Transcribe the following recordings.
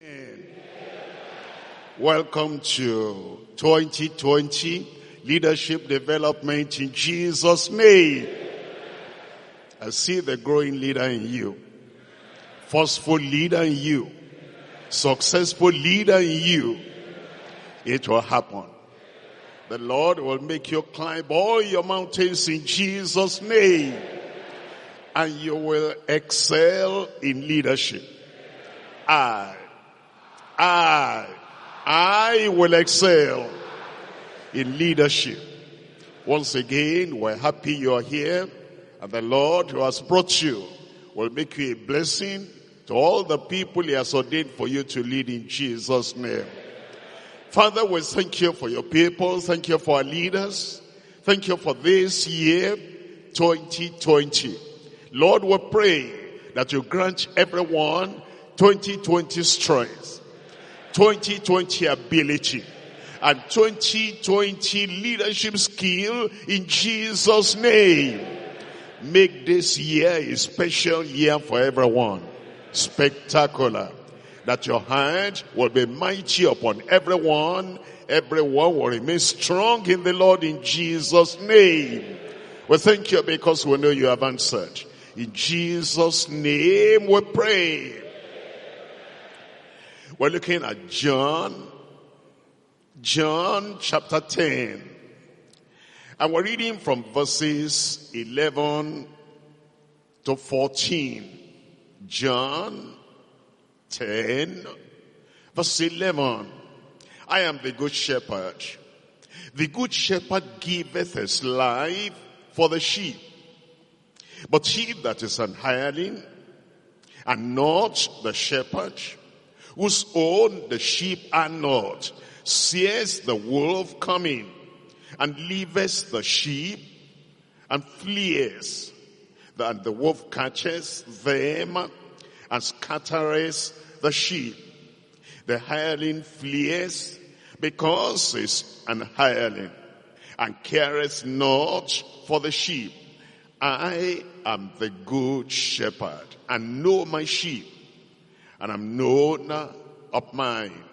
Welcome to 2020 Leadership Development in Jesus' name. I see the growing leader in you, forceful leader in you, successful leader in you. It will happen. The Lord will make you climb all your mountains in Jesus' name. And you will excel in leadership. I will excel in leadership. Once again, we're happy you're here. And the Lord who has brought you will make you a blessing to all the people he has ordained for you to lead in Jesus' name. Father, we thank you for your people. Thank you for our leaders. Thank you for this year, 2020. Lord, we pray that you grant everyone 2020 strength, 2020 ability, and 2020 leadership skill in Jesus' name. Make this year a special year for everyone. Spectacular. That your hand will be mighty upon everyone. Everyone will remain strong in the Lord in Jesus' name. We thank you because we know you have answered. In Jesus' name we pray. We're looking at John chapter 10. And we're reading from verses 11 to 14. John 10, verse 11. I am the good shepherd. The good shepherd giveth his life for the sheep. But he that is an hireling, and not the shepherd, whose own the sheep are not, sees the wolf coming, and leaveth the sheep, and flees. And the wolf catches them, and scattereth the sheep. The hireling flees, because he is an hireling, and careth not for the sheep. I am the good shepherd, and know my sheep, and am known of mine.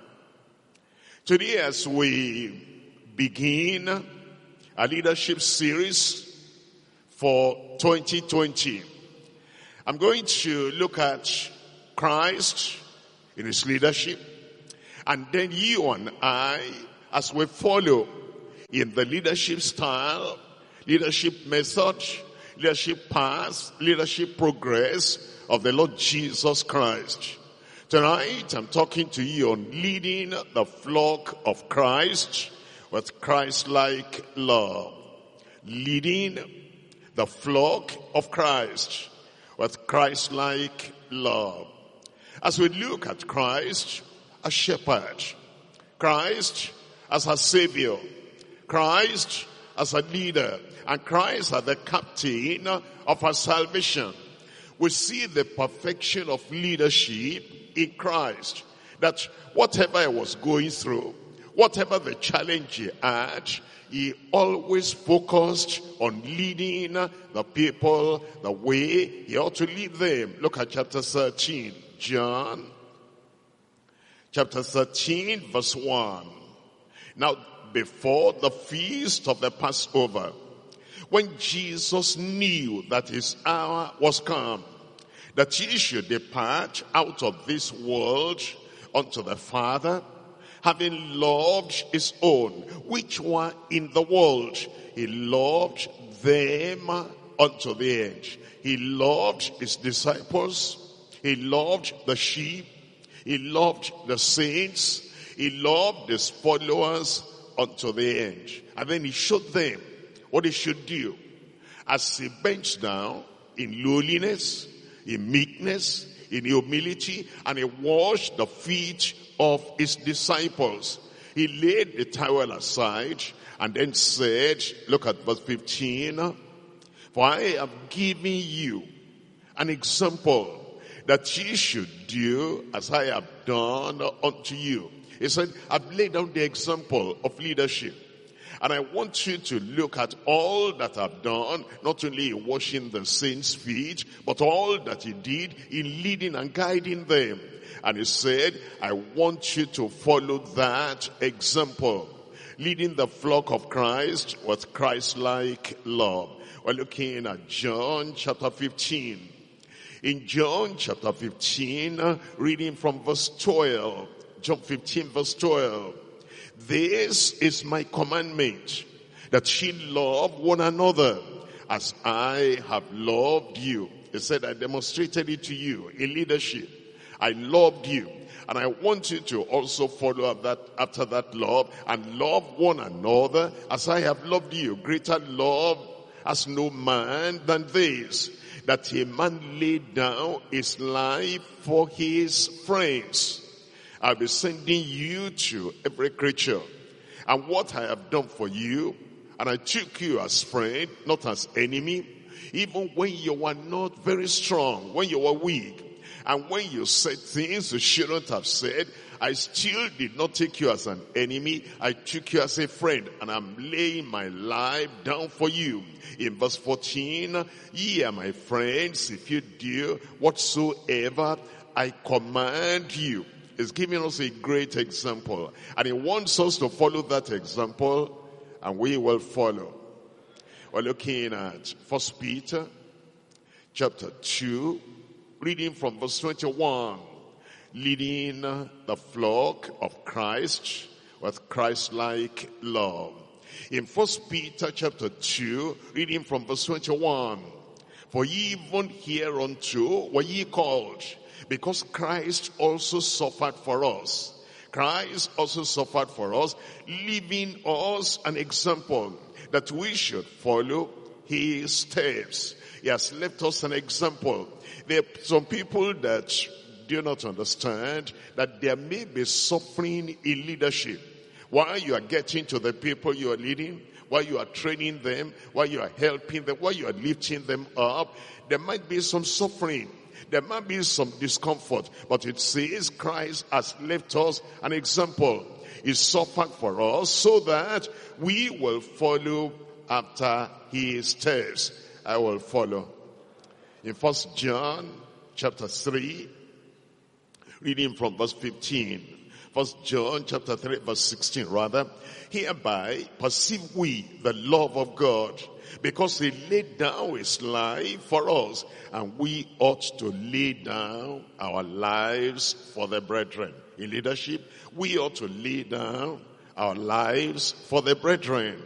Today, as we begin a leadership series for 2020, I'm going to look at Christ in his leadership, and then you and I, as we follow in the leadership style, leadership method, leadership path, leadership progress of the Lord Jesus Christ. Tonight, I'm talking to you on leading the flock of Christ with Christ-like love. Leading the flock of Christ with Christ-like love. As we look at Christ as shepherd, Christ as a savior, Christ as a leader, and Christ as the captain of our salvation, we see the perfection of leadership in Christ. That whatever he was going through, whatever the challenge he had, he always focused on leading the people the way he ought to lead them. Look at chapter 13, John. Chapter 13, verse 1. Now, before the feast of the Passover, when Jesus knew that his hour was come, that he should depart out of this world unto the Father, having loved his own which were in the world, he loved them unto the end. He loved his disciples, he loved the sheep, he loved the saints, he loved his followers unto the end. And then he showed them what he should do. As he bent down in lowliness, in meekness, in humility, and he washed the feet of his disciples. He laid the towel aside and then said, look at verse 15, for I have given you an example that ye should do as I have done unto you. He said, I've laid down the example of leadership. And I want you to look at all that I've done, not only in washing the saints' feet, but all that he did in leading and guiding them. And he said, I want you to follow that example, leading the flock of Christ with Christ-like love. We're looking at John chapter 15. In John chapter 15, reading from verse 12. John 15 verse 12. This is my commandment, that ye love one another as I have loved you. He said, I demonstrated it to you in leadership. I loved you. And I want you to also follow after that love and love one another as I have loved you. Greater love has no man than this, that a man lay down his life for his friends. I'll be sending you to every creature. And what I have done for you, and I took you as friend, not as enemy, even when you were not very strong, when you were weak, and when you said things you shouldn't have said, I still did not take you as an enemy. I took you as a friend, and I'm laying my life down for you. In verse 14, ye are my friends if you do whatsoever I command you. He's giving us a great example, and he wants us to follow that example, and we will follow. We're looking at 1 Peter chapter 2, reading from verse 21, leading the flock of Christ with Christ-like love. In 1 Peter chapter 2, reading from verse 21, for even hereunto were ye called, because Christ also suffered for us. Christ also suffered for us, leaving us an example that we should follow his steps. He has left us an example. There are some people that do not understand that there may be suffering in leadership. While you are getting to the people you are leading, while you are training them, while you are helping them, while you are lifting them up, there might be some suffering. There might be some discomfort, but it says Christ has left us an example. He suffered for us so that we will follow after his steps. I will follow. In 1 John chapter 3, reading from verse 15. 1 John chapter 3 verse 16 rather. Hereby perceive we the love of God, because he laid down his life for us, and we ought to lay down our lives for the brethren. In leadership, we ought to lay down our lives for the brethren.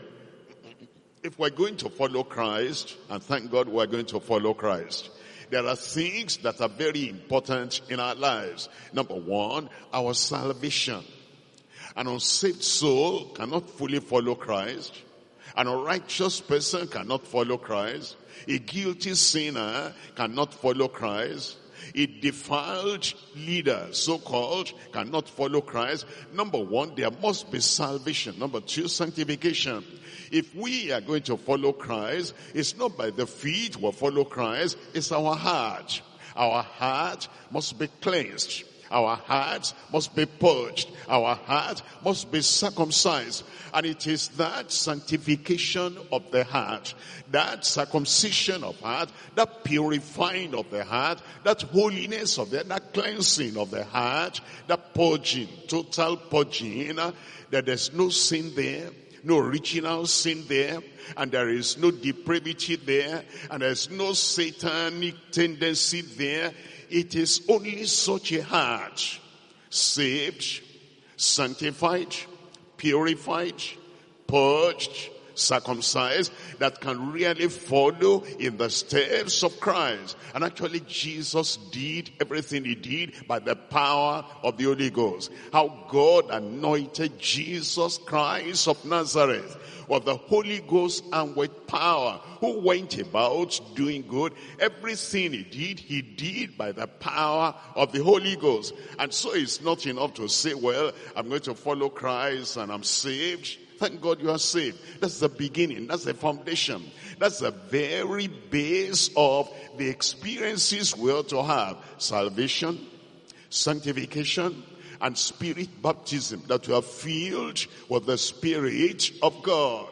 If we're going to follow Christ, and thank God we're going to follow Christ, there are things that are very important in our lives. Number one, our salvation. An unsaved soul cannot fully follow Christ. An unrighteous person cannot follow Christ. A guilty sinner cannot follow Christ. A defiled leader, so-called, cannot follow Christ. Number one, there must be salvation. Number two, sanctification. If we are going to follow Christ, it's not by the feet we'll follow Christ, it's our heart. Our heart must be cleansed. Our heart must be purged. Our heart must be circumcised. And it is that sanctification of the heart, that circumcision of heart, that purifying of the heart, that holiness of the, that cleansing of the heart, that purging, total purging, that there's no sin there, no original sin there, and there is no depravity there, and there's no satanic tendency there. It is only such a heart, saved, sanctified, purified, purged, circumcised, that can really follow in the steps of Christ. And actually Jesus did everything he did by the power of the Holy Ghost. How God anointed Jesus Christ of Nazareth with the Holy Ghost and with power, who went about doing good. Everything he did by the power of the Holy Ghost. And so it's not enough to say, well, I'm going to follow Christ and I'm saved. Thank God you are saved. That's the beginning. That's the foundation. That's the very base of the experiences we ought to have. Salvation, sanctification, and spirit baptism, that you are filled with the Spirit of God.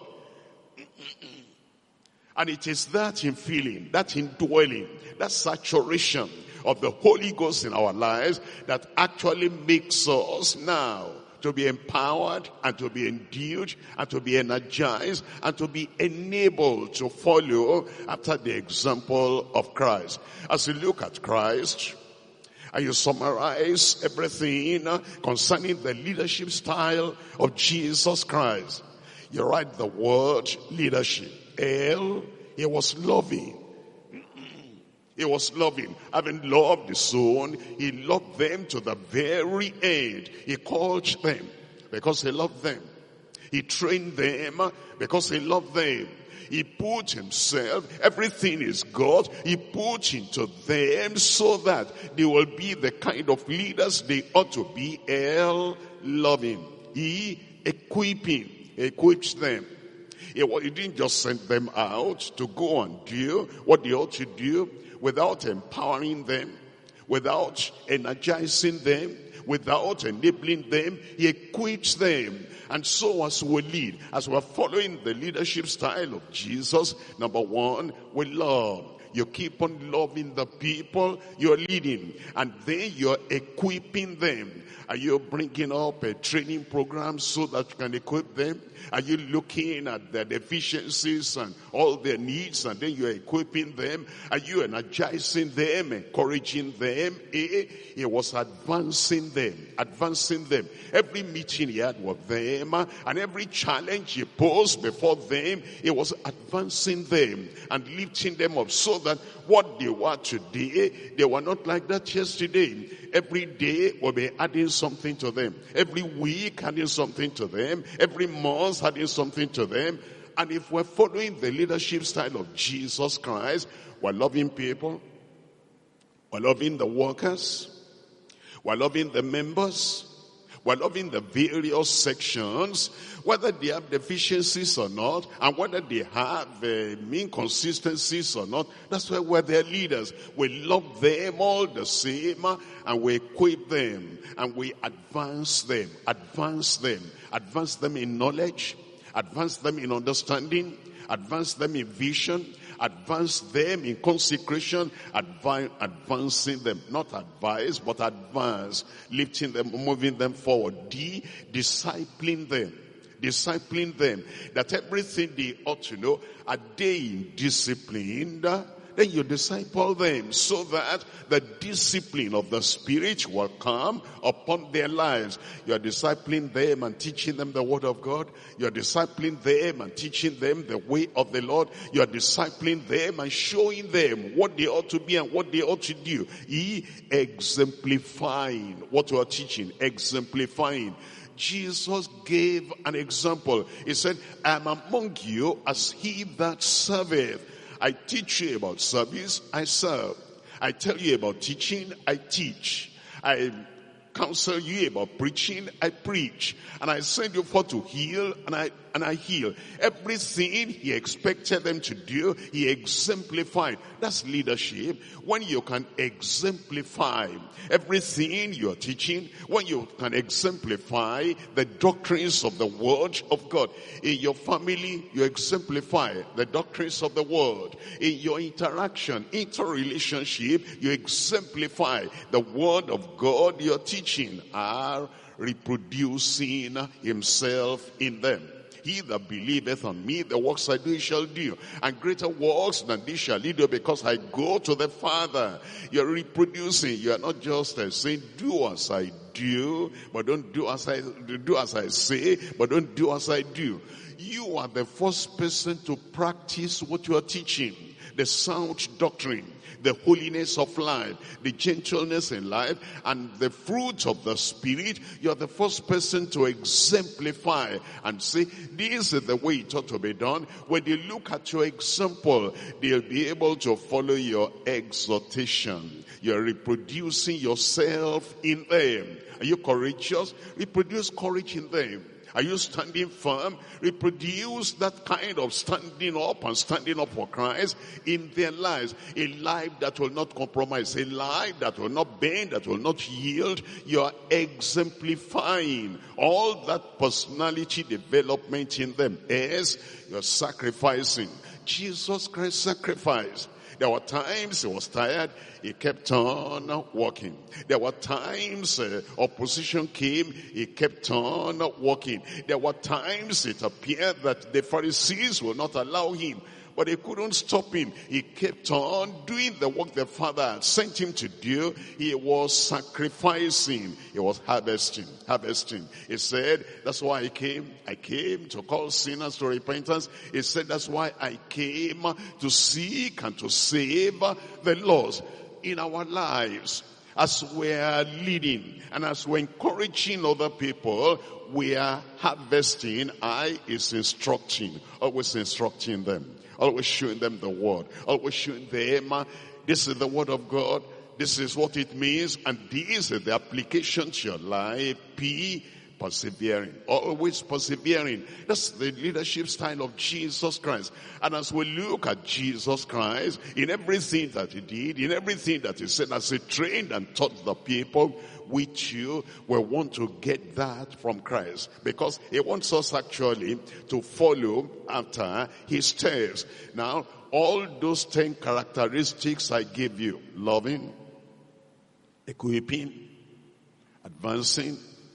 And it is that infilling, that indwelling, that saturation of the Holy Ghost in our lives that actually makes us now to be empowered and to be endued and to be energized and to be enabled to follow after the example of Christ. As you look at Christ and you summarize everything concerning the leadership style of Jesus Christ, you write the word leadership. He was loving. He was loving. Having loved his own, he loved them to the very end. He called them because he loved them. He trained them because he loved them. He put himself, everything is God, he put into them so that they will be the kind of leaders they ought to be. Loving. He equips them. He didn't just send them out to go and do what they ought to do without empowering them, without energizing them, without enabling them. He equips them. And so as we lead, as we're following the leadership style of Jesus, number one, we love. You keep on loving the people you're leading, and then you're equipping them. Are you bringing up a training program so that you can equip them? Are you looking at their deficiencies and all their needs, and then you're equipping them? Are you energizing them, encouraging them? He was advancing them. Every meeting he had with them and every challenge he posed before them, he was advancing them and lifting them up so that what they were today, they were not like that yesterday. Every day we'll be adding something to them. Every week adding something to them. Every month adding something to them. And if we're following the leadership style of Jesus Christ, we're loving people. We're loving the workers. We're loving the members. We're loving the various sections, whether they have deficiencies or not, and whether they have inconsistencies or not. That's why we're their leaders. We love them all the same, and we equip them, and we advance them in knowledge, advance them in understanding, advance them in vision, advance them in consecration, advancing them, not advise, but advance, lifting them, moving them forward. Discipling them, that everything they ought to know, are they disciplined? Then you disciple them so that the discipline of the Spirit will come upon their lives. You are discipling them and teaching them the word of God. You are discipling them and teaching them the way of the Lord. You are discipling them and showing them what they ought to be and what they ought to do. Exemplifying what you are teaching, exemplifying. Jesus gave an example. He said, I am among you as he that serveth. I teach you about service, I serve. I tell you about teaching, I teach. I counsel you about preaching, I preach. And I send you forth to heal, and I heal. Everything he expected them to do, he exemplified. That's leadership. When you can exemplify everything you're teaching, when you can exemplify the doctrines of the word of God. In your family, you exemplify the doctrines of the word. In your interaction, interrelationship, you exemplify the word of God you're teaching, are reproducing himself in them. He that believeth on me, the works I do, he shall do. And greater works than these shall he do, because I go to the Father. You're reproducing. You are not just saying, do as I do, but don't do as I say, but don't do as I do. You are the first person to practice what you are teaching. The sound doctrine, the holiness of life, the gentleness in life, and the fruit of the Spirit. You're the first person to exemplify and say, this is the way it ought to be done. When they look at your example, they'll be able to follow your exhortation. You're reproducing yourself in them. Are you courageous? Reproduce courage in them. Are you standing firm? Reproduce that kind of standing up and standing up for Christ in their lives. A life that will not compromise. A life that will not bend, that will not yield. You are exemplifying all that personality development in them. As you're sacrificing. Jesus Christ sacrificed. There were times he was tired, he kept on walking. There were times opposition came, he kept on walking. There were times it appeared that the Pharisees would not allow him, but they couldn't stop him. He kept on doing the work the Father had sent him to do. He was sacrificing. He was harvesting. He said, that's why I came. I came to call sinners to repentance. He said, that's why I came to seek and to save the lost. In our lives, as we are leading and as we're encouraging other people, we are harvesting. I is instructing, always instructing them. Always showing them the word. Always showing them, this is the word of God. This is what it means. And this is the application to your life. P, persevering. Always persevering. That's the leadership style of Jesus Christ. And as we look at Jesus Christ, in everything that he did, in everything that he said, as he trained and taught the people, with you, we want to get that from Christ, because he wants us actually to follow after his steps. Now, all those 10 characteristics I gave you: loving, equipping, advancing,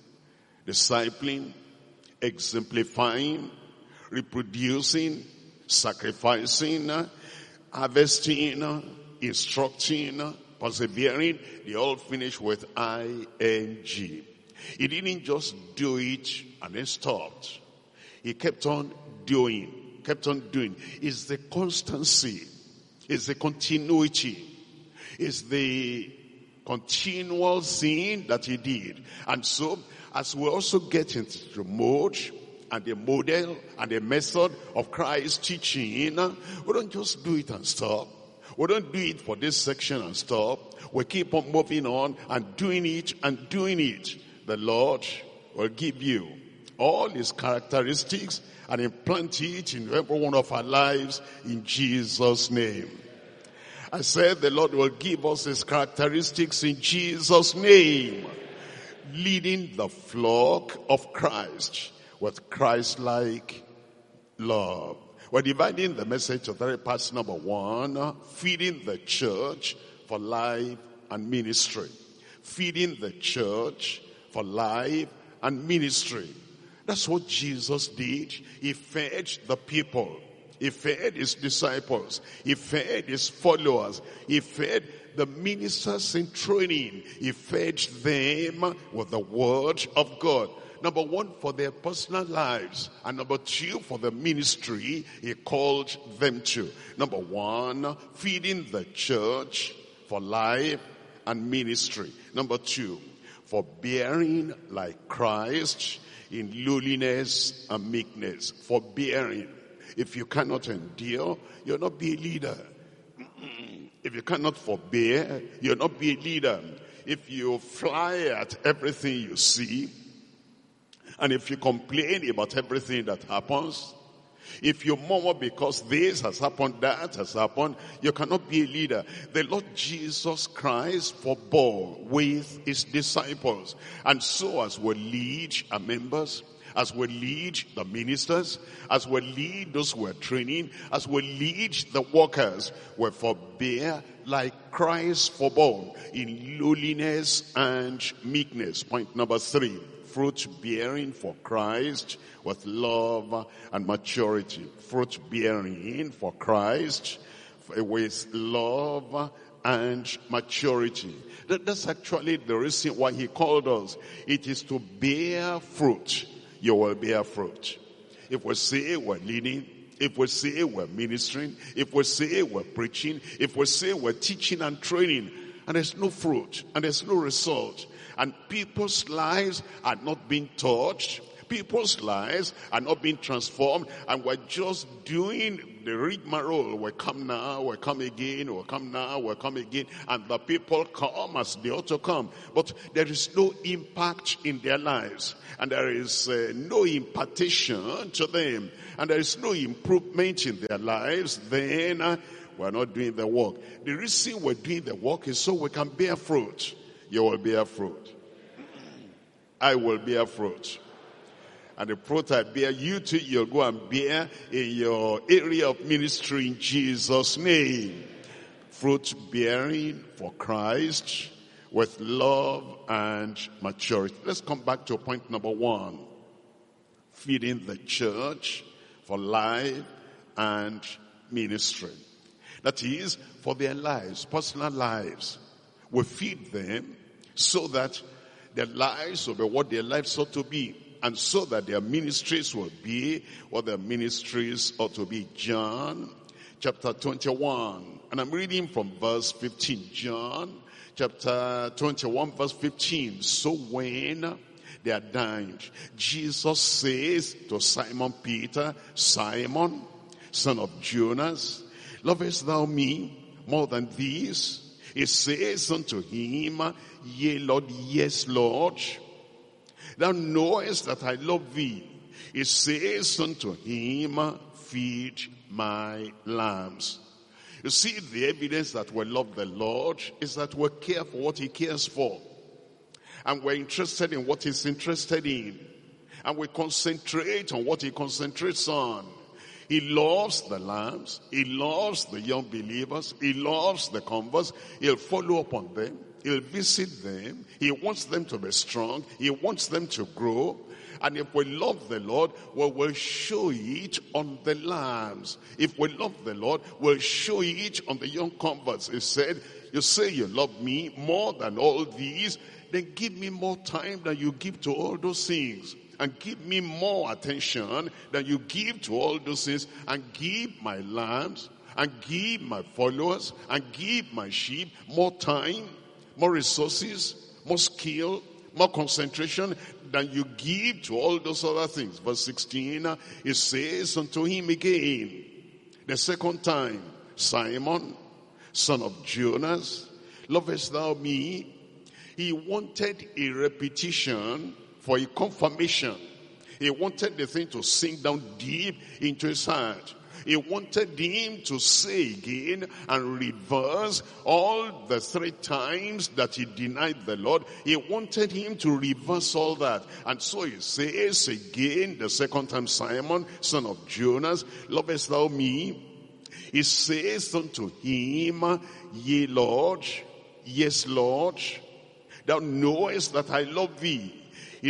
discipling, exemplifying, reproducing, sacrificing, harvesting, instructing, persevering, they all finish with ing. He didn't just do it and then stopped. He kept on doing. It's the constancy. It's the continuity. It's the continual thing that he did. And so, as we also get into the mode and the model and the method of Christ's teaching, we don't just do it and stop. We don't do it for this section and stop. We keep on moving on and doing it and doing it. The Lord will give you all his characteristics and implant it in every one of our lives in Jesus' name. I said the Lord will give us his characteristics in Jesus' name. Leading the flock of Christ with Christ-like love. We're dividing the message to 3 parts. Number 1, feeding the church for life and ministry. Feeding the church for life and ministry. That's what Jesus did. He fed the people. He fed his disciples. He fed his followers. He fed the ministers in training. He fed them with the word of God. Number 1, for their personal lives. And number 2, for the ministry he called them to. Number 1, feeding the church for life and ministry. Number 2, for bearing like Christ in lowliness and meekness. For bearing. If you cannot endure, you'll not be a leader. If you cannot forbear, you'll not be a leader. If you fly at everything you see, and if you complain about everything that happens, if you murmur because this has happened, that has happened, you cannot be a leader. The Lord Jesus Christ forbore with his disciples. And so as we lead our members, as we lead the ministers, as we lead those who are training, as we lead the workers, we forbear like Christ forbore in lowliness and meekness. Point number 3. Fruit bearing for Christ with love and maturity. Fruit bearing for Christ with love and maturity. That's actually the reason why he called us. It is to bear fruit. You will bear fruit. If we say we're leading, if we say we're ministering, if we say we're preaching, if we say we're teaching and training, and there's no fruit, and there's no result, and people's lives are not being touched People's lives are not being transformed, and we're just doing the rigmarole. We come now, we come again, we come now, we come again, and the people come as they ought to come. But there is no impact in their lives, and there is no impartation to them, and there is no improvement in their lives. Then we're not doing the work. The reason we're doing the work is so we can bear fruit. You will bear fruit. I will bear fruit. And the fruit I bear, you too, you'll go and bear in your area of ministry in Jesus' name. Fruit bearing for Christ with love and maturity. Let's come back to point number 1. Feeding the church for life and ministry. That is, for their lives, personal lives. We feed them so that their lives will be what their lives ought to be, and so that their ministries will be what their ministries ought to be. John chapter 21, and I'm reading from verse 15. John chapter 21, verse 15. So when they are dined, Jesus says to Simon Peter, Simon, son of Jonas, lovest thou me more than these? He says unto him, Yea, Lord, yes, Lord. Thou knowest that I love thee. He says unto him, Feed my lambs. You see, the evidence that we love the Lord is that we care for what he cares for. And we're interested in what he's interested in. And we concentrate on what he concentrates on. He loves the lambs. He loves the young believers. He loves the converts. He'll follow up on them. He'll visit them. He wants them to be strong. He wants them to grow. And if we love the Lord, we will show it on the lambs. If we love the Lord, we'll show it on the young converts. He said, you say you love me more than all these, then give me more time than you give to all those things. And give me more attention than you give to all those things. And give my lambs, and give my followers, and give my sheep more time, more resources, more skill, more concentration than you give to all those other things. Verse 16, it says unto him again, the second time, Simon, son of Jonas, lovest thou me? He wanted a repetition for a confirmation. He wanted the thing to sink down deep into his heart. He wanted him to say again and reverse all the 3 times that he denied the Lord. He wanted him to reverse all that. And so he says again, the second time, Simon, son of Jonas, lovest thou me? He says unto him, Yea, Lord, yes, Lord, thou knowest that I love thee. He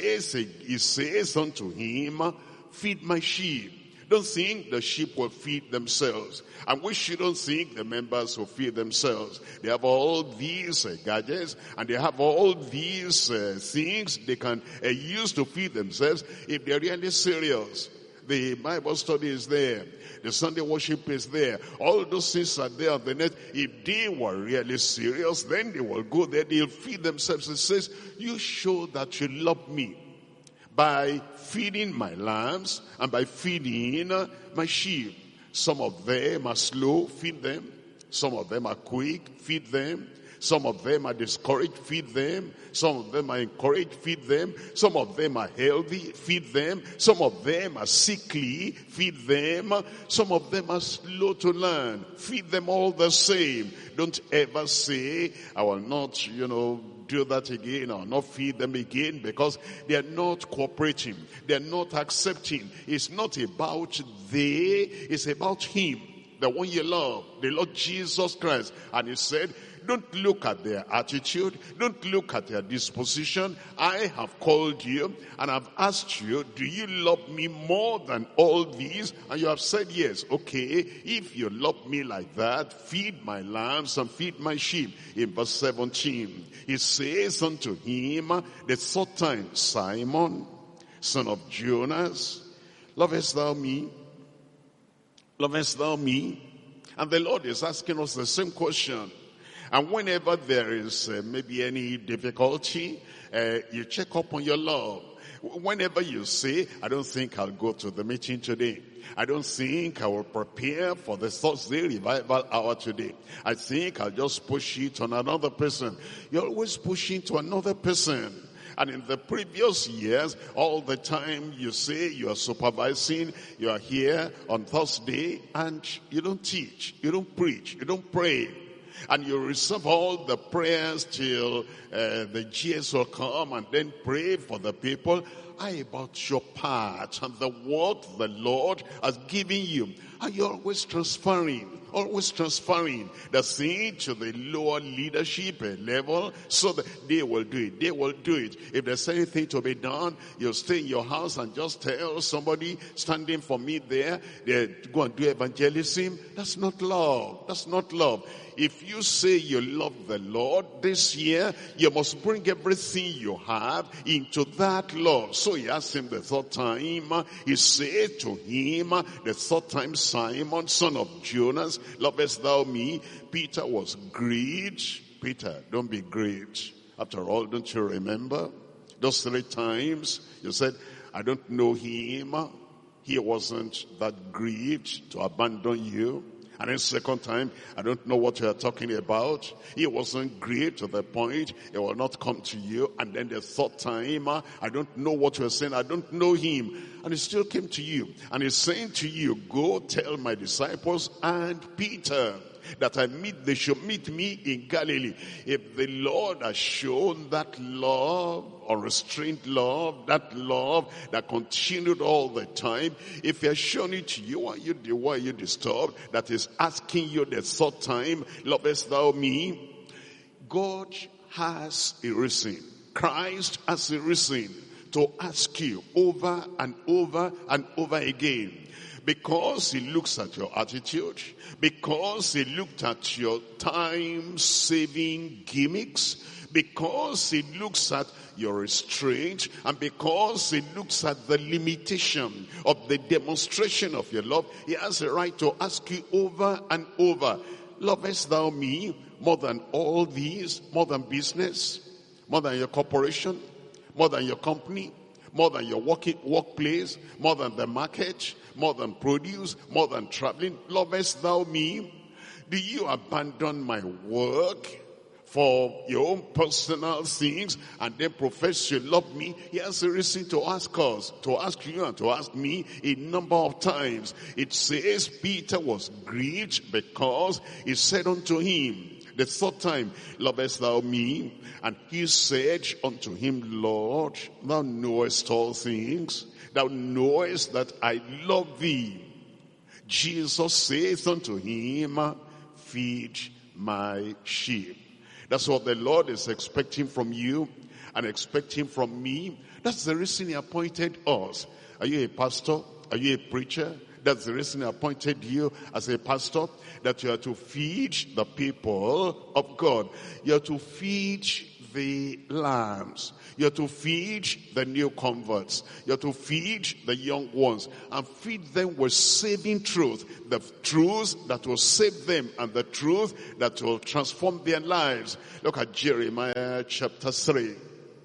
says unto him, Feed my sheep. Don't think the sheep will feed themselves. And we shouldn't think the members will feed themselves. They have all these gadgets, and they have all these things they can use to feed themselves if they're really serious. The Bible study is there. The Sunday worship is there. All those things are there on the net. If they were really serious, then they will go there. They'll feed themselves. It says, you show that you love me by feeding my lambs and by feeding my sheep. Some of them are slow, feed them. Some of them are quick, feed them. Some of them are discouraged, feed them. Some of them are encouraged, feed them. Some of them are healthy, feed them. Some of them are sickly, feed them. Some of them are slow to learn, feed them all the same. Don't ever say, I will not, do that again, or not feed them again, because they are not cooperating. They are not accepting. It's not about they, it's about him, the one you love, the Lord Jesus Christ. And he said, don't look at their attitude. Don't look at their disposition. I have called you and I've asked you, do you love me more than all these? And you have said yes. Okay, if you love me like that, feed my lambs and feed my sheep. In verse 17, he says unto him the 3rd time, Simon, son of Jonas, lovest thou me? Lovest thou me? And the Lord is asking us the same question. And whenever there is maybe any difficulty, you check up on your love. Whenever you say, I don't think I'll go to the meeting today. I don't think I will prepare for the Thursday revival hour today. I think I'll just push it on another person. You're always pushing to another person. And in the previous years, all the time you say you are supervising, you are here on Thursday, and you don't teach, you don't preach, you don't pray. And you reserve all the prayers till the GS will come and then pray for the people. How about your part and the work the Lord has given you? Are you always transferring the thing to the lower leadership level so that they will do it? They will do it. If there's anything to be done, you'll stay in your house and just tell somebody standing for me there, go and do evangelism. That's not love. That's not love. If you say you love the Lord this year, you must bring everything you have into that love. So he asked him the third time, he said to him, the third time, Simon, son of Jonas, lovest thou me? Peter was grieved. Peter, don't be grieved. After all, don't you remember? Those 3 times you said, I don't know him. He wasn't that grieved to abandon you. And then second time, I don't know what you are talking about. He wasn't grieved to the point he will not come to you. And then the third time, I don't know what you are saying. I don't know him. And he still came to you. And he's saying to you, go tell my disciples and Peter that they should meet me in Galilee. If the Lord has shown that love, unrestrained love, that love that continued all the time, if he has shown it to you, why are you disturbed? That is asking you the third time, lovest thou me? God has a reason. Christ has a reason to ask you over and over and over again. Because he looks at your attitude, because he looked at your time-saving gimmicks, because he looks at your restraint, and because he looks at the limitation of the demonstration of your love, he has a right to ask you over and over, lovest thou me more than all these, more than business, more than your corporation, more than your company, more than your workplace, more than the market, more than produce, more than traveling? Lovest thou me? Do you abandon my work for your own personal things and then profess you love me? He has a reason to ask us, to ask you and to ask me a number of times. It says Peter was grieved because he said unto him, the third time, lovest thou me? And he said unto him, Lord, thou knowest all things. Thou knowest that I love thee. Jesus saith unto him, feed my sheep. That's what the Lord is expecting from you and expecting from me. That's the reason he appointed us. Are you a pastor? Are you a preacher? That's the reason he appointed you as a pastor, that you are to feed the people of God. You are to feed the lambs. You are to feed the new converts. You are to feed the young ones and feed them with saving truth. The truth that will save them and the truth that will transform their lives. Look at Jeremiah chapter 3.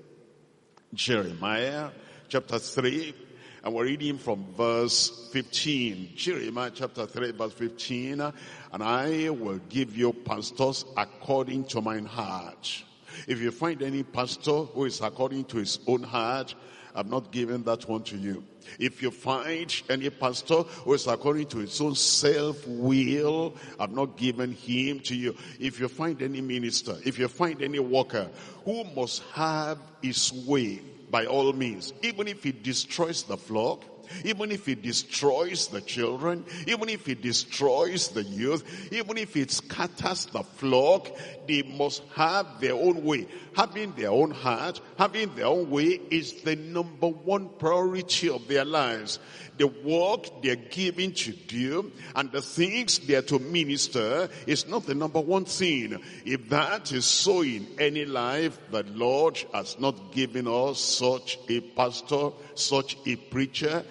Jeremiah chapter 3. And we're reading from verse 15. Jeremiah chapter 3 verse 15. And I will give you pastors according to mine heart. If you find any pastor who is according to his own heart, I'm not giving that one to you. If you find any pastor who is according to his own self-will, I'm not giving him to you. If you find any minister, if you find any worker who must have his way, by all means, even if he destroys the flock, even if he destroys the children, even if he destroys the youth, even if it scatters the flock, they must have their own way. Having their own heart, having their own way is the number one priority of their lives. The work they're given to do and the things they're to minister is not the number one thing. If that is so in any life, the Lord has not given us such a pastor, such a preacher,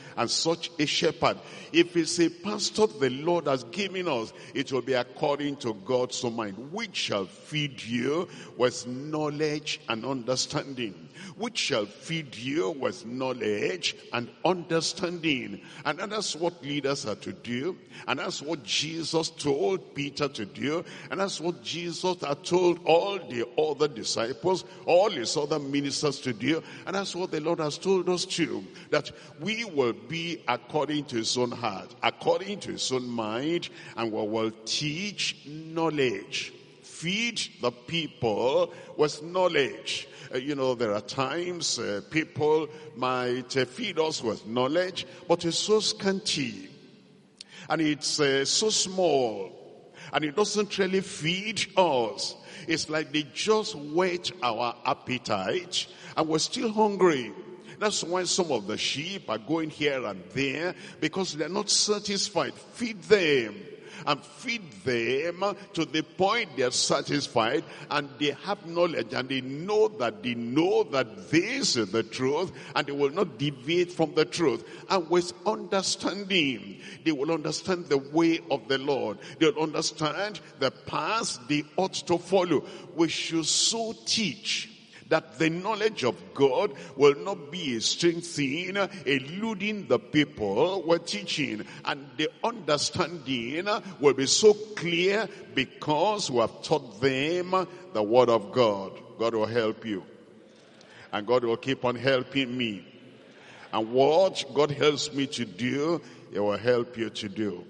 and such a shepherd. If it's a pastor the Lord has given us, it will be according to God's mind, which shall feed you with knowledge and understanding. Which shall feed you with knowledge and understanding. And that's what leaders are to do. And that's what Jesus told Peter to do. And that's what Jesus had told all the other disciples, all his other ministers to do. And that's what the Lord has told us too. That we will be according to his own heart, according to his own mind, and we will teach knowledge. Feed the people with knowledge. There are times people might feed us with knowledge, but it's so scanty. And it's so small. And it doesn't really feed us. It's like they just whet our appetite, and we're still hungry. That's why some of the sheep are going here and there, because they're not satisfied. Feed them. And feed them to the point they're satisfied, and they have knowledge, and they know that this is the truth, and they will not deviate from the truth. And with understanding, they will understand the way of the Lord. They'll understand the path they ought to follow. We should so teach that the knowledge of God will not be a strange thing, eluding the people we're teaching. And the understanding will be so clear because we have taught them the word of God. God will help you. And God will keep on helping me. And what God helps me to do, He will help you to do.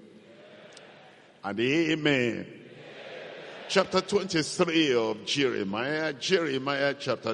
And amen. Chapter 23 of Jeremiah. Jeremiah chapter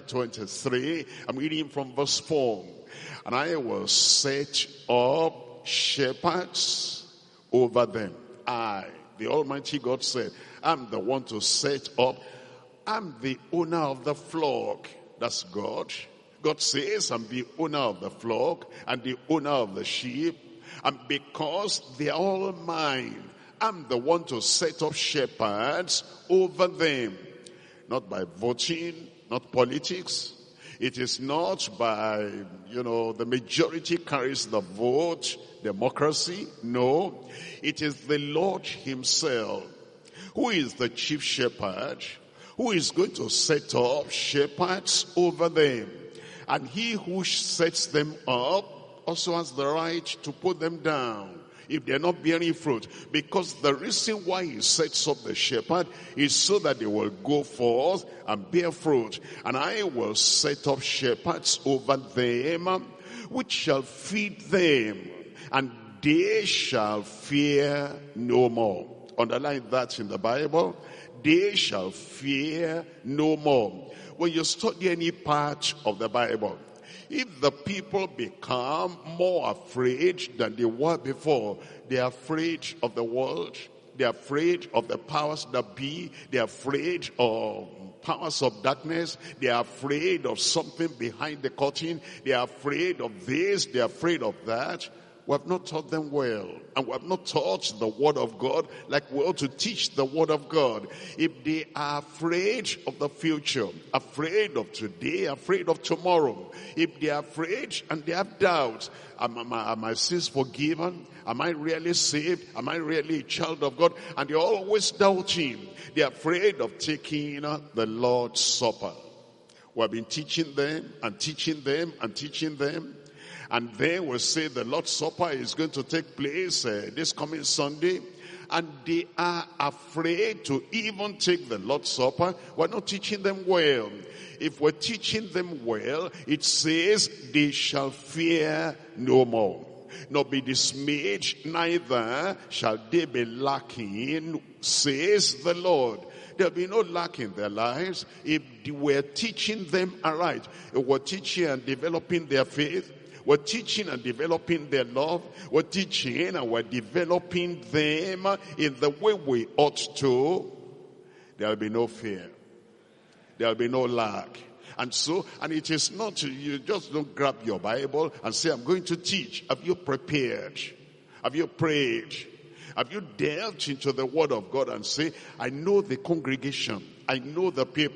23. I'm reading from verse 4. And I will set up shepherds over them. I, the Almighty God said, I'm the one to set up. I'm the owner of the flock. That's God. God says, I'm the owner of the flock and the owner of the sheep. And because they're all mine, I'm the one to set up shepherds over them. Not by voting, not politics. It is not by, the majority carries the vote, democracy. No, it is the Lord himself, who is the chief shepherd, who is going to set up shepherds over them. And he who sets them up also has the right to put them down if they're not bearing fruit. Because the reason why he sets up the shepherd is so that they will go forth and bear fruit. And I will set up shepherds over them, which shall feed them, and they shall fear no more. Underline that in the Bible. They shall fear no more. When you study any part of the Bible, if the people become more afraid than they were before, they are afraid of the world, they are afraid of the powers that be, they are afraid of powers of darkness, they are afraid of something behind the curtain, they are afraid of this, they are afraid of that. We have not taught them well, and we have not taught the word of God like we ought to teach the word of God. If they are afraid of the future, afraid of today, afraid of tomorrow, if they are afraid and they have doubts, am I sins forgiven? Am I really saved? Am I really a child of God? And they're always doubting. They're afraid of taking the Lord's Supper. We have been teaching them and teaching them and teaching them. And then we'll say the Lord's Supper is going to take place this coming Sunday. And they are afraid to even take the Lord's Supper. We're not teaching them well. If we're teaching them well, it says they shall fear no more, nor be dismayed, neither shall they be lacking, says the Lord. There'll be no lack in their lives if we're teaching them aright. If we're teaching and developing their faith, we're teaching and developing their love. We're teaching and we're developing them in the way we ought to. There'll be no fear. There'll be no lack. And it is not, you just don't grab your Bible and say, I'm going to teach. Have you prepared? Have you prayed? Have you delved into the word of God and say, I know the congregation. I know the people.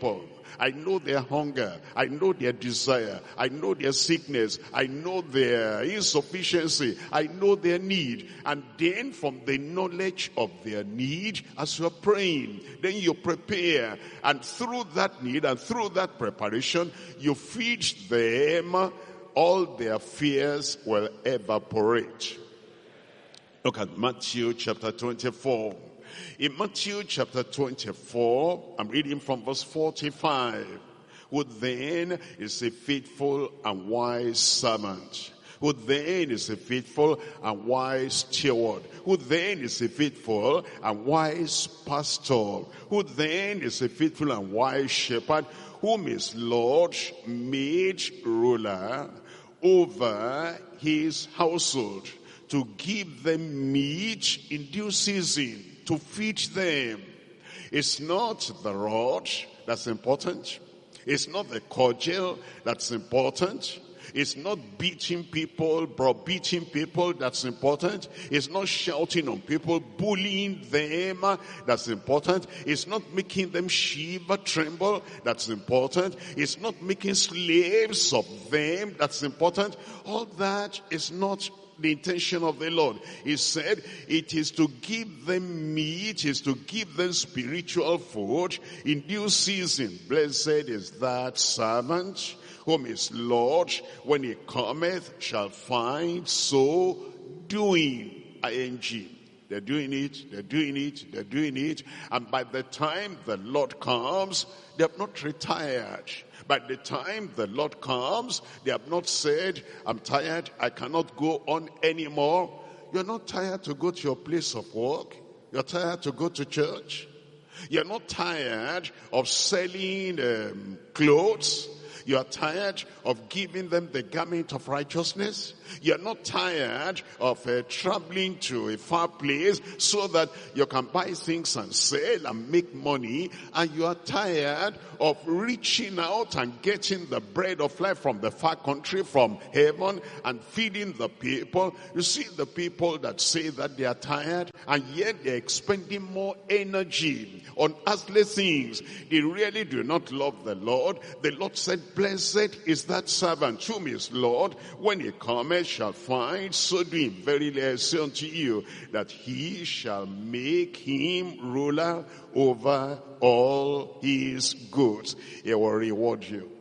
I know their hunger. I know their desire. I know their sickness. I know their insufficiency. I know their need. And then from the knowledge of their need, as you're praying, then you prepare. And through that need and through that preparation, you feed them. All their fears will evaporate. Look at Matthew chapter 24. In Matthew chapter 24, I'm reading from verse 45. Who then is a faithful and wise servant? Who then is a faithful and wise steward? Who then is a faithful and wise pastor? Who then is a faithful and wise shepherd? Whom his Lord made ruler over his household, to give them meat in due season, to feed them. It's not the rod that's important. It's not the cudgel that's important. It's not beating people, browbeating people that's important. It's not shouting on people, bullying them that's important. It's not making them shiver, tremble that's important. It's not making slaves of them that's important. All that is not the intention of the Lord. He said it is to give them meat, is to give them spiritual food in due season. Blessed is that servant whom his Lord, when he cometh, shall find so doing. ing. They're doing it, they're doing it, they're doing it. And by the time the Lord comes, they have not retired. By the time the Lord comes, they have not said, I'm tired, I cannot go on anymore. You're not tired to go to your place of work. You're tired to go to church. You're not tired of selling clothes. You're tired of giving them the garment of righteousness. You're not tired of traveling to a far place so that you can buy things and sell and make money. And you are tired of reaching out and getting the bread of life from the far country, from heaven, and feeding the people. You see the people that say that they are tired, and yet they're expending more energy on earthly things. They really do not love the Lord. The Lord said, blessed is that servant whom his Lord, when he cometh, shall find so doing. Verily I say unto you, that he shall make him ruler over all his goods. He will reward you.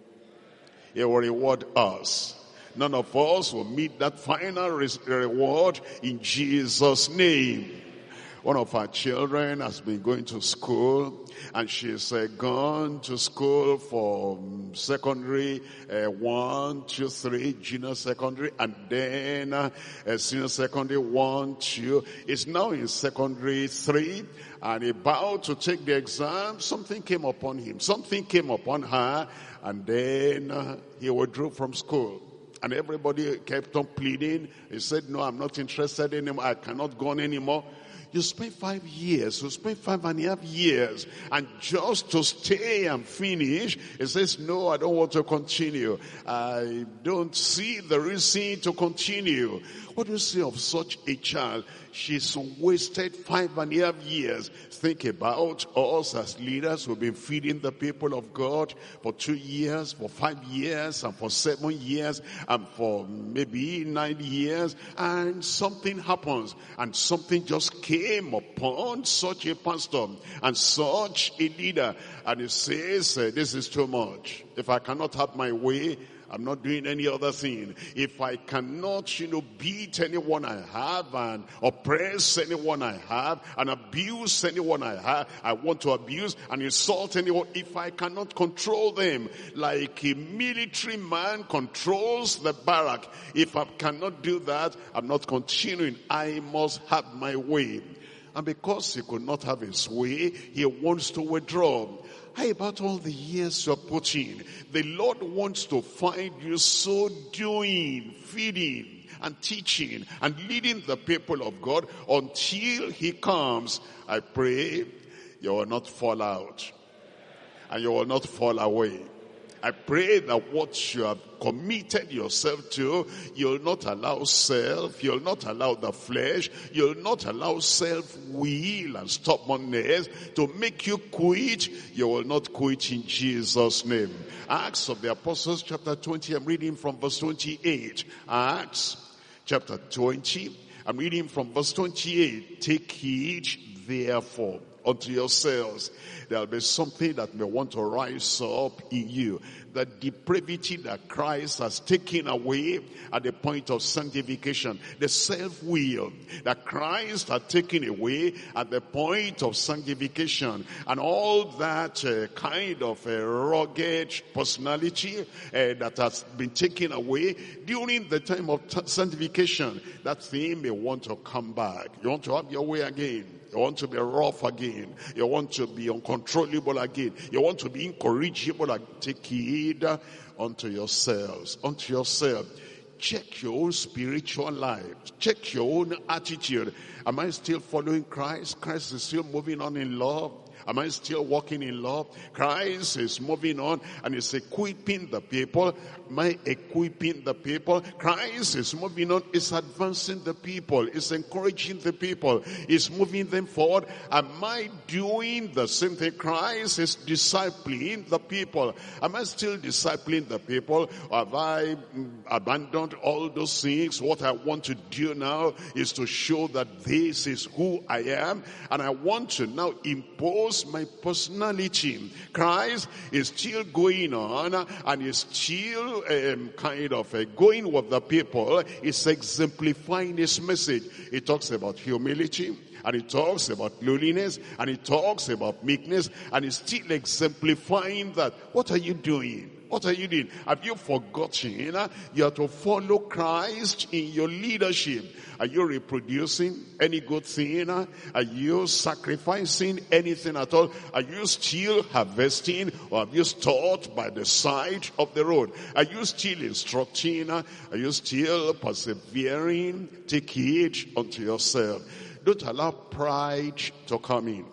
He will reward us. None of us will meet that final reward in Jesus' name. One of our children has been going to school, and she's gone to school for secondary 1, 2, 3, junior secondary, and then senior secondary 1, 2. Is now in secondary 3, and about to take the exam. Something came upon him, something came upon her, and then he withdrew from school. And everybody kept on pleading. He said, no, I'm not interested anymore. I cannot go on anymore. You spend 5 years, you spend 5.5 years, and just to stay and finish, it says, no, I don't want to continue. I don't see the reason to continue. What do you say of such a child? She's wasted 5.5 years. Think about us as leaders who've been feeding the people of God for 2 years, for 5 years, and for 7 years, and for maybe 9 years, and something happens, and something just came upon such a pastor and such a leader, and he says, this is too much. If I cannot have my way, I'm not doing any other thing. If I cannot, beat anyone I have, and oppress anyone I have, and abuse anyone I have, I want to abuse and insult anyone. If I cannot control them like a military man controls the barrack, if I cannot do that, I'm not continuing. I must have my way. And because he could not have his way, he wants to withdraw. How about all the years you're putting? The Lord wants to find you so doing, feeding, and teaching, and leading the people of God until he comes. I pray you will not fall out, and you will not fall away. I pray that what you have committed yourself to, you'll not allow self, you'll not allow the flesh, you'll not allow self-will and stubbornness to make you quit. You will not quit in Jesus' name. Acts of the Apostles chapter 20, I'm reading from verse 28. Acts chapter 20, I'm reading from verse 28. Take heed therefore unto yourselves. There'll be something that may want to rise up in you. The depravity that Christ has taken away at the point of sanctification. The self-will that Christ had taken away at the point of sanctification. And all that kind of rugged personality that has been taken away during the time of sanctification. That thing may want to come back. You want to have your way again. You want to be rough again. You want to be uncontrollable again. You want to be incorrigible again. Take heed unto yourselves. Unto yourself. Check your own spiritual life. Check your own attitude. Am I still following Christ? Christ is still moving on in love. Am I still walking in love? Christ is moving on and is equipping the people. Am I equipping the people? Christ is moving on, is advancing the people, is encouraging the people, is moving them forward. Am I doing the same thing? Christ is discipling the people. Am I still discipling the people? Or have I abandoned all those things? What I want to do now is to show that this is who I am, and I want to now impose my personality. Christ is still going on and is still going with the people. Is exemplifying his message. He talks about humility, and he talks about lowliness, and he talks about meekness, and he's still exemplifying that. What are you doing? What are you doing? Have you forgotten? You have to follow Christ in your leadership. Are you reproducing any good thing? Are you sacrificing anything at all? Are you still harvesting, or have you stopped by the side of the road? Are you still instructing? Are you still persevering? Take heed unto yourself. Don't allow pride to come in.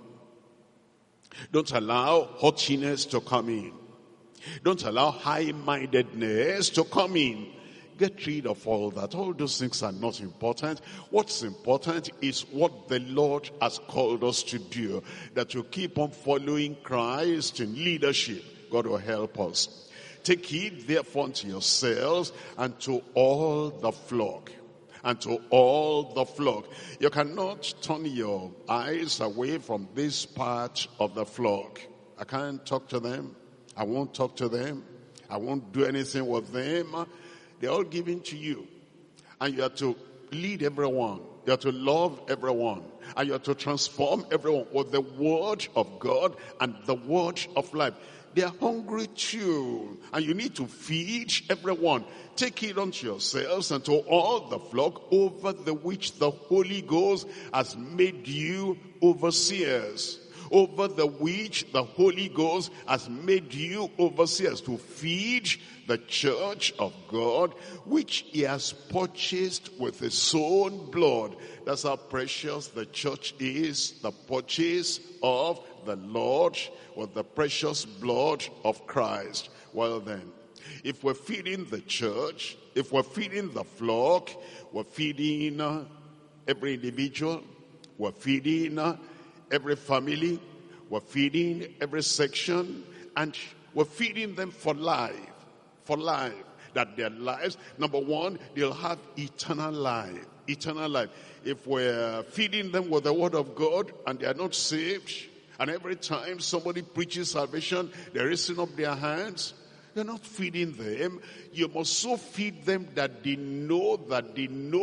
Don't allow haughtiness to come in. Don't allow high-mindedness to come in. Get rid of all that. All those things are not important. What's important is what the Lord has called us to do. That you keep on following Christ in leadership. God will help us. Take heed therefore unto yourselves and to all the flock. And to all the flock. You cannot turn your eyes away from this part of the flock. I can't talk to them. I won't talk to them. I won't do anything with them. They're all given to you. And you have to lead everyone. You have to love everyone. And you have to transform everyone with the word of God and the word of life. They are hungry too. And you need to feed everyone. Take it unto yourselves and to all the flock over the which the Holy Ghost has made you overseers. Over the which the Holy Ghost has made you overseers, to feed the church of God, which he has purchased with his own blood. That's how precious the church is, the purchase of the Lord with the precious blood of Christ. Well then, if we're feeding the church, if we're feeding the flock, we're feeding every individual, we're feeding every family, we're feeding every section, and we're feeding them for life. For life. That their lives, number one, they'll have eternal life. Eternal life. If we're feeding them with the word of God and they are not saved, and every time somebody preaches salvation, they're raising up their hands, you're not feeding them. You must so feed them that they know that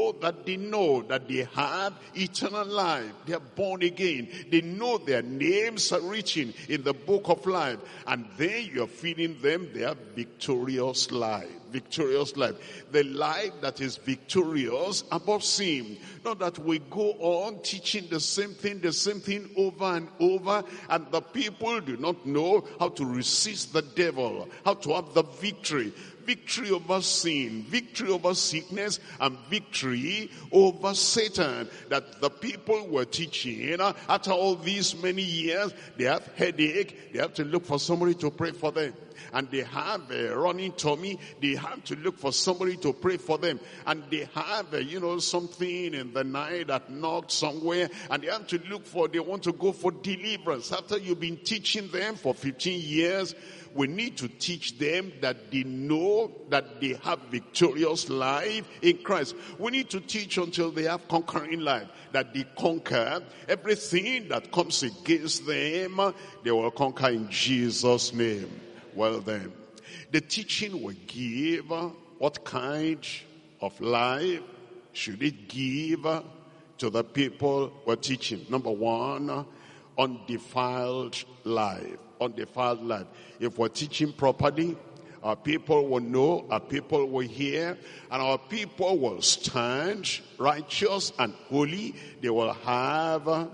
they have eternal life. They are born again. They know their names are written in the book of life. And then you're feeding them their victorious life. Victorious life. The life that is victorious above sin. Not that we go on teaching the same thing over and over, and the people do not know how to resist the devil, how to have the victory. Victory over sin, victory over sickness, and victory over Satan. That the people were teaching, after all these many years, they have headache, they have to look for somebody to pray for them. and they have a running tummy, they have to look for somebody to pray for them, and they have something in the night that knocked somewhere, and they have to they want to go for deliverance. After you've been teaching them for 15 years, we need to teach them that they know that they have victorious life in Christ. We need to teach until they have conquering life, that they conquer everything that comes against them. They will conquer in Jesus' name. Well then, the teaching we give, what kind of life should it give to the people we're teaching? Number one, undefiled life. Undefiled life. If we're teaching properly, our people will know, our people will hear, and our people will stand righteous and holy. They will have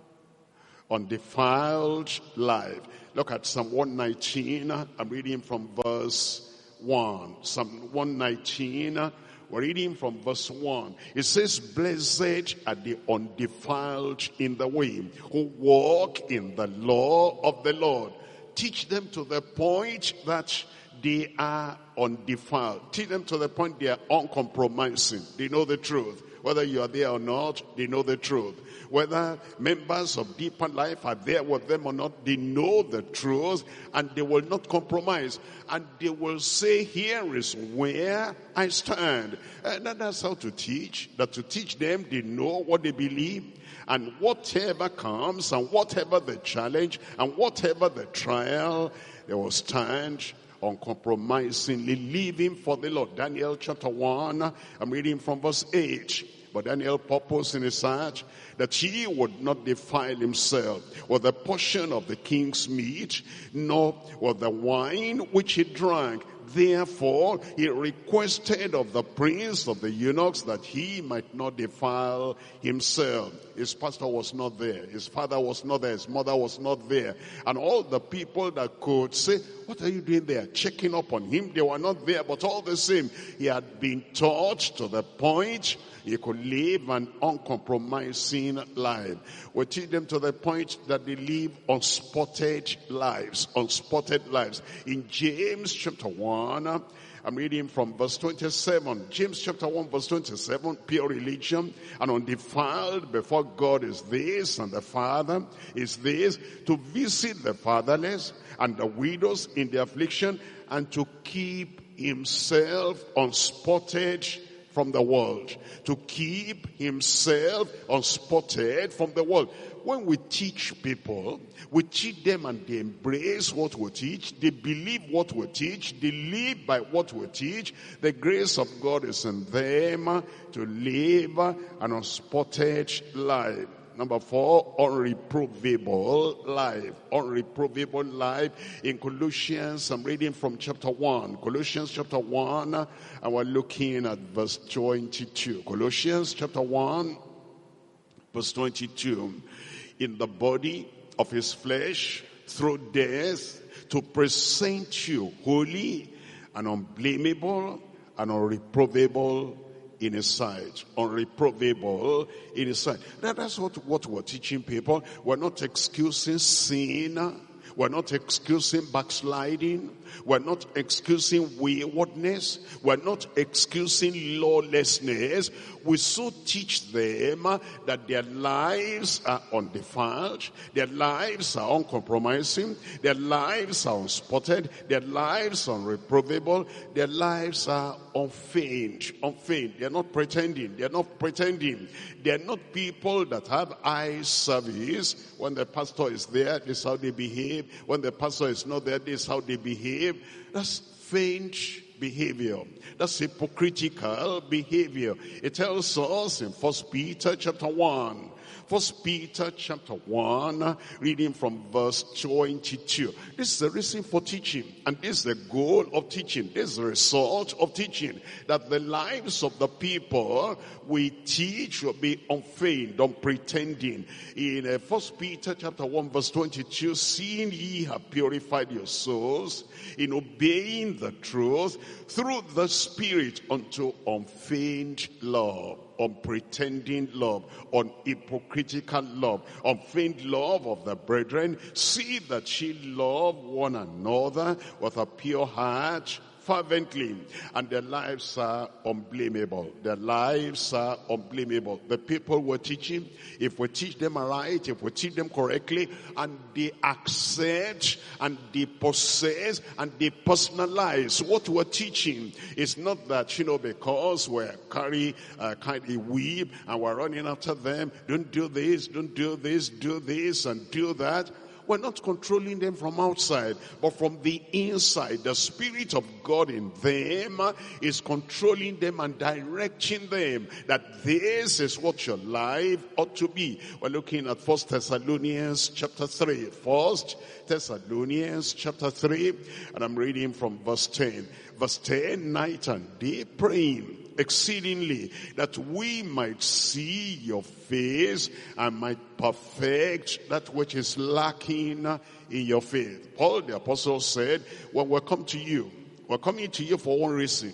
undefiled life. Look at Psalm 119. I'm reading from verse 1. Psalm 119. We're reading from verse 1. It says, blessed are the undefiled in the way, who walk in the law of the Lord. Teach them to the point that they are undefiled. Teach them to the point they are uncompromising. They know the truth. Whether you are there or not, they know the truth. Whether members of Deeper Life are there with them or not, they know the truth, and they will not compromise. And they will say, here is where I stand. And that's how to teach. That to teach them, they know what they believe. And whatever comes, and whatever the challenge, and whatever the trial, they will stand uncompromisingly living for the Lord. Daniel chapter 1, I'm reading from verse 8. But Daniel purposed in his heart that he would not defile himself with the portion of the king's meat, nor with the wine which he drank. Therefore, he requested of the prince of the eunuchs that he might not defile himself. His pastor was not there. His father was not there. His mother was not there. And all the people that could say, what are you doing there? Checking up on him. They were not there. But all the same, he had been taught to the point he could live an uncompromising life. We teach them to the point that they live unspotted lives. Unspotted lives. In James chapter 1, I'm reading from verse 27. James chapter 1 verse 27, pure religion and undefiled before God is this, and the Father is this, to visit the fatherless and the widows in their affliction, and to keep himself unspotted from the world. To keep himself unspotted from the world. When we teach people, we teach them and they embrace what we teach. They believe what we teach. They live by what we teach. The grace of God is in them to live an unspotted life. Number 4, unreprovable life. Unreprovable life. In Colossians, I'm reading from chapter 1. Colossians chapter 1, and we're looking at verse 22. Colossians chapter 1, verse 22. In the body of his flesh, through death, to present you holy and unblameable and unreprovable in his sight. Unreprovable in his sight. Now that's what we're teaching people. We're not excusing sin. We're not excusing backsliding. We're not excusing waywardness. We're not excusing lawlessness. We so teach them that their lives are undefiled. Their lives are uncompromising. Their lives are unspotted. Their lives are unreprovable. Their lives are unfeigned. Unfeigned. They're not pretending. They're not pretending. They're not people that have eye service. When the pastor is there, this is how they behave. When the pastor is not there, this is how they behave. That's feigned behavior. That's hypocritical behavior. It tells us in 1 Peter chapter 1. 1 Peter chapter 1, reading from verse 22. This is the reason for teaching, and this is the goal of teaching. This is the result of teaching, that the lives of the people we teach will be unfeigned, unpretending. In 1 Peter chapter 1 verse 22, seeing ye have purified your souls in obeying the truth through the Spirit unto unfeigned love, unpretending love, unhypocritical hypocritical love, unfeigned love of the brethren. See that ye love one another with a pure heart, fervently, and their lives are unblameable. Their lives are unblameable. The people we're teaching, if we teach them right, if we teach them correctly, and they accept, and they possess, and they personalize what we're teaching, it's not that, because we're carrying kind of whip, and we're running after them, don't do this, don't do this, do this, and do that. We're not controlling them from outside, but from the inside. The Spirit of God in them is controlling them and directing them, that this is what your life ought to be. We're looking at 1 Thessalonians chapter 3. 1 Thessalonians chapter 3, and I'm reading from verse 10. Verse 10, night and day praying exceedingly, that we might see your face and might perfect that which is lacking in your faith. Paul the apostle said, when we come to you, we're coming to you for one reason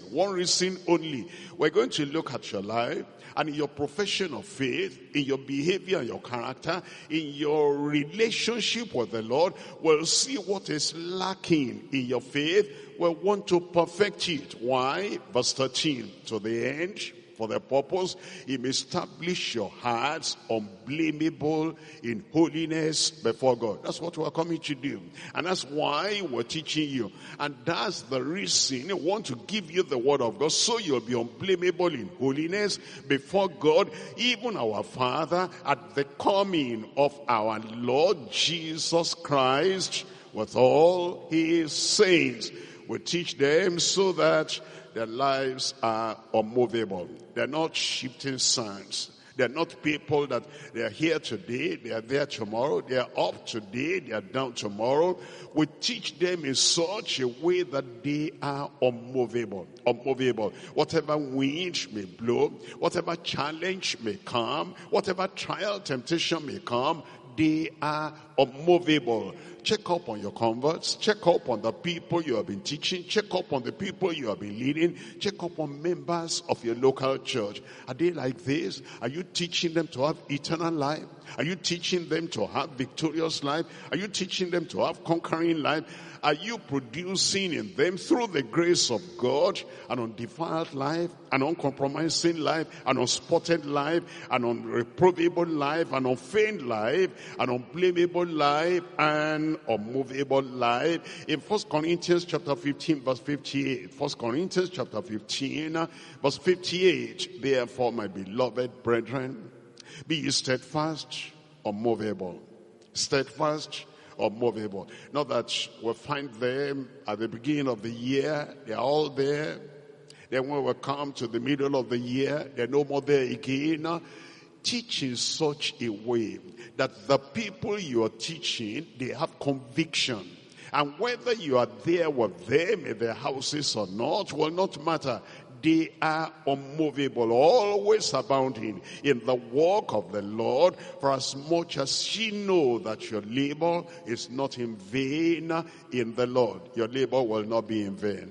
only. We're going to look at your life and in your profession of faith, in your behavior and your character, in your relationship with the Lord. We'll see what is lacking in your faith. We want to perfect it. Why? Verse 13, to the end, for the purpose, he may establish your hearts unblameable in holiness before God. That's what we're coming to do. And that's why we're teaching you. And that's the reason we want to give you the word of God, so you'll be unblameable in holiness before God, even our Father, at the coming of our Lord Jesus Christ with all his saints. We teach them so that their lives are unmovable. They're not shifting sands. They're not people that they are here today, they are there tomorrow, they are up today, they are down tomorrow. We teach them in such a way that they are unmovable. Unmovable. Whatever wind may blow, whatever challenge may come, whatever trial, temptation may come, they are unmovable. Check up on your converts. Check up on the people you have been teaching. Check up on the people you have been leading. Check up on members of your local church. Are they like this? Are you teaching them to have eternal life? Are you teaching them to have victorious life? Are you teaching them to have conquering life? Are you producing in them, through the grace of God, an undefiled life, an uncompromising life, an unspotted life, an unreprovable life, an unfeigned life, an unblameable life, an unmovable life? In 1 Corinthians chapter 15, verse 58. 1 Corinthians chapter 15, verse 58. Therefore, my beloved brethren, be ye steadfast, unmovable. Steadfast, unmovable. Not that we'll find them at the beginning of the year, they're all there. Then when we come to the middle of the year, they're no more there again. Teach in such a way that the people you are teaching, they have conviction. And whether you are there with them in their houses or not will not matter. They are unmovable, always abounding in the work of the Lord, for as much as ye know that your labor is not in vain in the Lord. Your labor will not be in vain.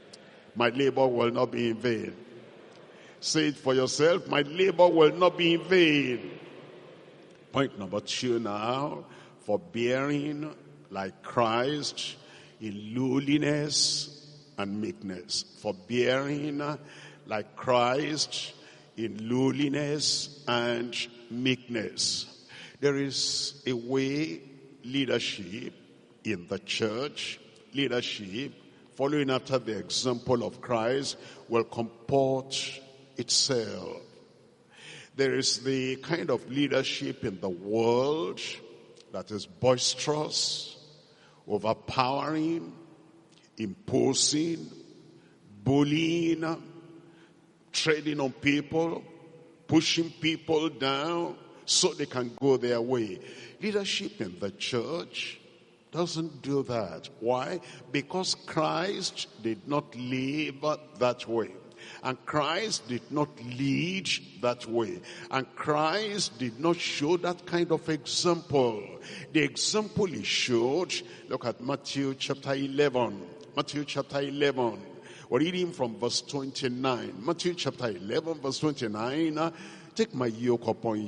My labor will not be in vain. Say it for yourself. My labor will not be in vain. Point number 2 now. Forbearing like Christ in lowliness and meekness. Forbearing like Christ in lowliness and meekness. There is a way leadership in the church, leadership following after the example of Christ, will comport itself. There is the kind of leadership in the world that is boisterous, overpowering, imposing, bullying, treading on people, pushing people down so they can go their way. Leadership in the church doesn't do that. Why? Because Christ did not live that way. And Christ did not lead that way. And Christ did not show that kind of example. The example he showed, look at Matthew chapter 11. Matthew chapter 11. We're reading from verse 29. Matthew chapter 11, verse 29. Take my yoke upon you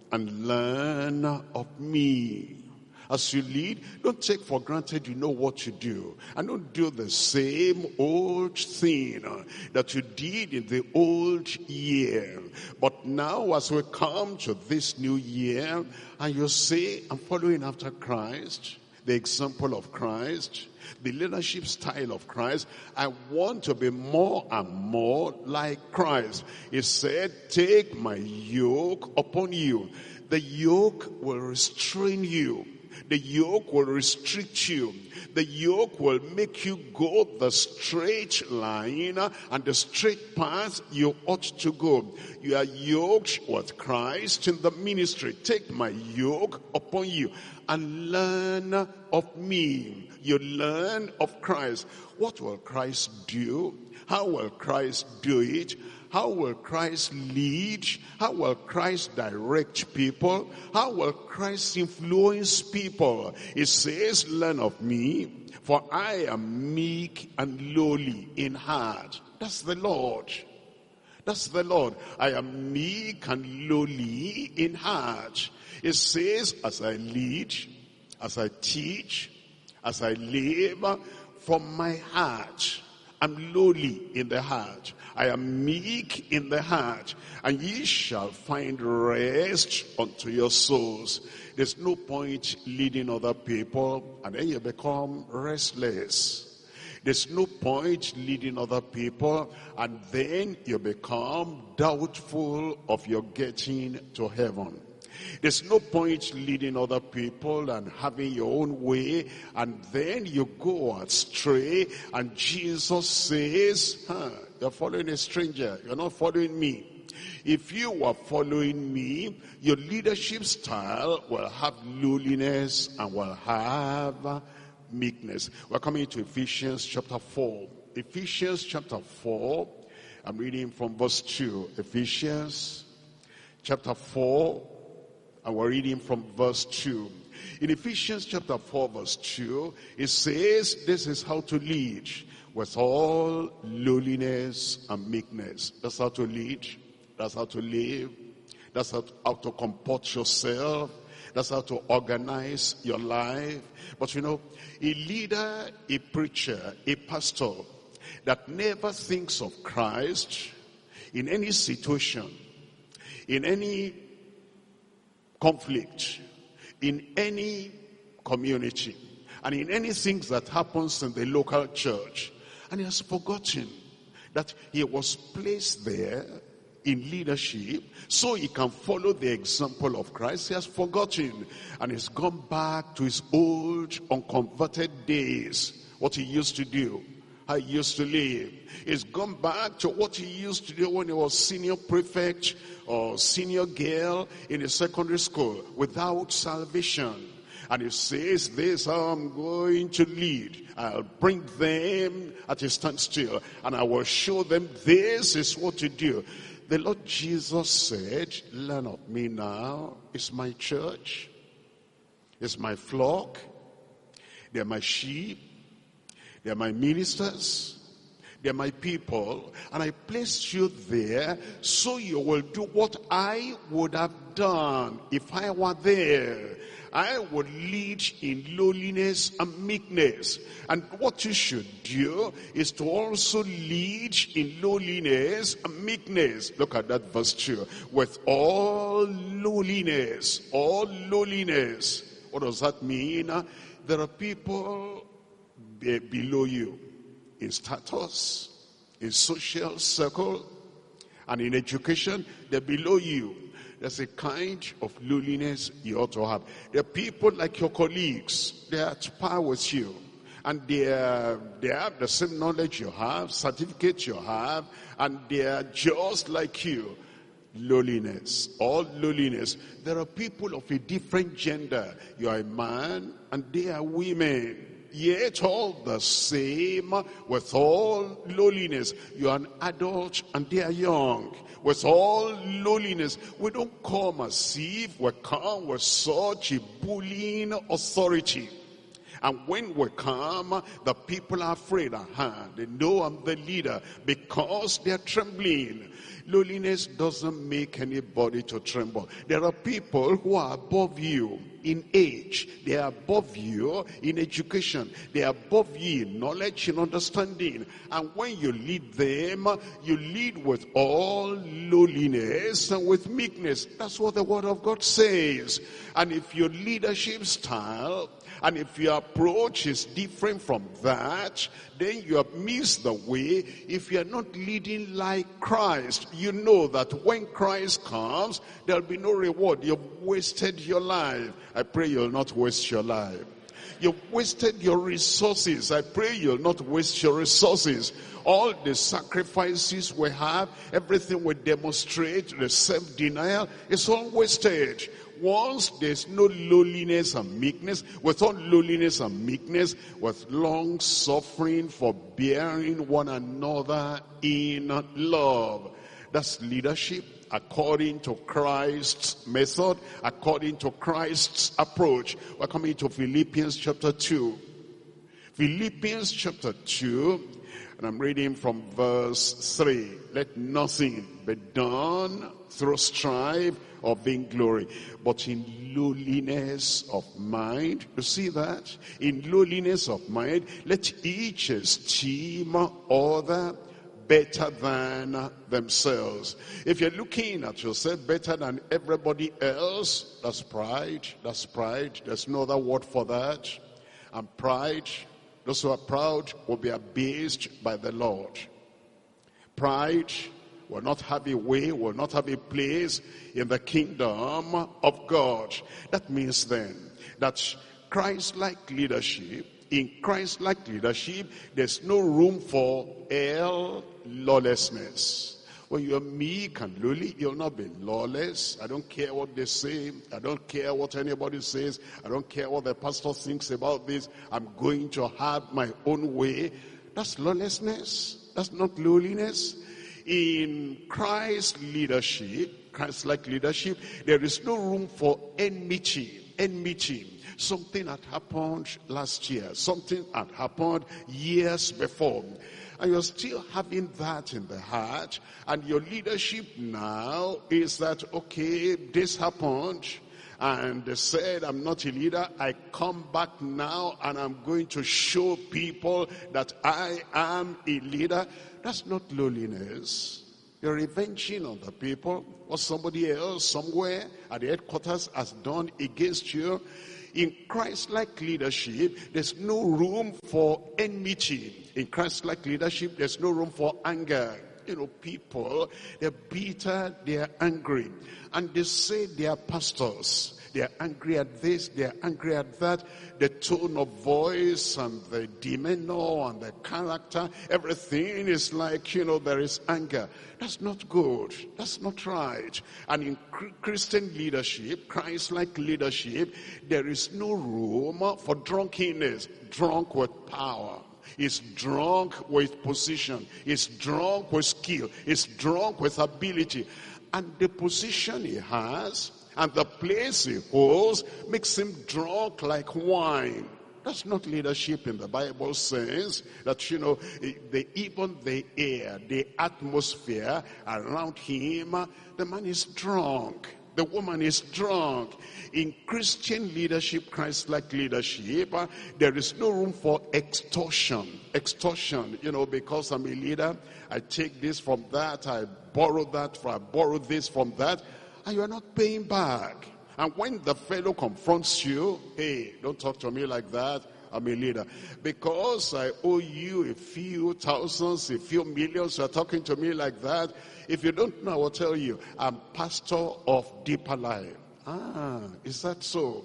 and learn of me. As you lead, don't take for granted you know what you do. And don't do the same old thing that you did in the old year. But now as we come to this new year, and you say, I'm following after Christ, the example of Christ, the leadership style of Christ, I want to be more and more like Christ. He said, take my yoke upon you. The yoke will restrain you. The yoke will restrict you. The yoke will make you go the straight line and the straight path you ought to go. You are yoked with Christ in the ministry. Take my yoke upon you and learn of me. You learn of Christ. What will Christ do? How will Christ do it? How will Christ lead? How will Christ direct people? How will Christ influence people? It says, learn of me, for I am meek and lowly in heart. That's the Lord. That's the Lord. I am meek and lowly in heart. It says, as I lead, as I teach, as I live from my heart, I'm lowly in the heart. I am meek in the heart, and ye shall find rest unto your souls. There's no point leading other people, and then you become restless. There's no point leading other people, and then you become doubtful of your getting to heaven. There's no point leading other people and having your own way, and then you go astray, and Jesus says, you're following a stranger, you're not following me. If you were following me, your leadership style will have lowliness and will have meekness. We're coming to Ephesians chapter 4. Ephesians chapter 4, I'm reading from verse 2. Ephesians chapter 4, and we're reading from verse 2. In Ephesians chapter 4 verse 2, it says, this is how to lead with all lowliness and meekness. That's how to lead. That's how to live. That's how to comport yourself. That's how to organize your life. But you know, a leader, a preacher, a pastor that never thinks of Christ in any situation, in any conflict, in any community, and in any things that happens in the local church, and he has forgotten that he was placed there in leadership so he can follow the example of Christ. He has forgotten, and he's gone back to his old unconverted days, what he used to do, how he used to live. He's gone back to what he used to do when he was senior prefect or senior girl in a secondary school without salvation. And he says, this I'm going to lead. I'll bring them at a standstill, and I will show them this is what to do. The Lord Jesus said, learn of me now. It's my church. It's my flock. They're my sheep. They're my ministers. They're my people. And I placed you there so you will do what I would have done if I were there. I would lead in lowliness and meekness. And what you should do is to also lead in lowliness and meekness. Look at that verse 2. With all lowliness. All lowliness. What does that mean? There are people below you in status, in social circle, and in education. They're below you. There's a kind of lowliness you ought to have. There are people like your colleagues. They are at par with you. And they have the same knowledge you have, certificates you have, and they are just like you. Lowliness, all lowliness. There are people of a different gender. You are a man, and they are women. Yet all the same, with all lowliness. You are an adult, and they are young. With all lowliness, we don't come as if we come with such a bullying authority. And when we come, the people are afraid. They know I'm the leader because they're trembling. Lowliness doesn't make anybody to tremble. There are people who are above you in age. They are above you in education. They are above you in knowledge, in understanding. And when you lead them, you lead with all lowliness and with meekness. That's what the word of God says. And if your leadership style and if your approach is different from that, then you have missed the way. If you are not leading like Christ, you know that when Christ comes, there'll be no reward. You've wasted your life. I pray you'll not waste your life. You've wasted your resources. I pray you'll not waste your resources. All the sacrifices we have, everything we demonstrate, the self-denial, it's all wasted. Once there's no lowliness and meekness, without lowliness and meekness, with long suffering, forbearing one another in love. That's leadership according to Christ's method, according to Christ's approach. We're coming to Philippians chapter 2. Philippians chapter 2, and I'm reading from verse 3. Let nothing be done through strife or vainglory, but in lowliness of mind. You see that? In lowliness of mind, let each esteem other better than themselves. If you're looking at yourself better than everybody else, that's pride. That's pride. There's no other word for that. And pride, those who are proud will be abased by the Lord. Pride will not have a way, will not have a place in the kingdom of God. That means then that Christ-like leadership, in Christ-like leadership, there's no room for lawlessness. When you're meek and lowly, you'll not be lawless. I don't care what they say. I don't care what anybody says. I don't care what the pastor thinks about this. I'm going to have my own way. That's lawlessness. That's not lowliness. In Christ's leadership, Christ-like leadership, there is no room for enmity. Enmity. Something had happened last year. Something had happened years before. And you're still having that in the heart. And your leadership now is that, okay, this happened. And they said, I'm not a leader. I come back now and I'm going to show people that I am a leader. That's not lowliness. You're revenging on the people what somebody else somewhere at the headquarters has done against you. In Christ-like leadership, there's no room for enmity. In Christ-like leadership, there's no room for anger. You know, people, they're bitter, they're angry. And they say they are pastors. They're angry at this, they're angry at that. The tone of voice and the demeanor and the character, everything is like, you know, there is anger. That's not good. That's not right. And in Christian leadership, Christ-like leadership, there is no room for drunkenness. Drunk with power. Is drunk with position. Is drunk with skill. Is drunk with ability. And the position he has and the place he holds makes him drunk like wine. That's not leadership in the Bible sense. That, you know, even the air, the atmosphere around him, the man is drunk. The woman is drunk. In Christian leadership, Christ-like leadership, there is no room for extortion. Extortion, you know, because I'm a leader, I take this from that, I borrow this from that, and you are not paying back. And when the fellow confronts you, hey, don't talk to me like that. I'm a leader. Because I owe you a few thousands, a few millions, you're talking to me like that. If you don't know, I will tell you, I'm pastor of Deeper Life. Ah, is that so?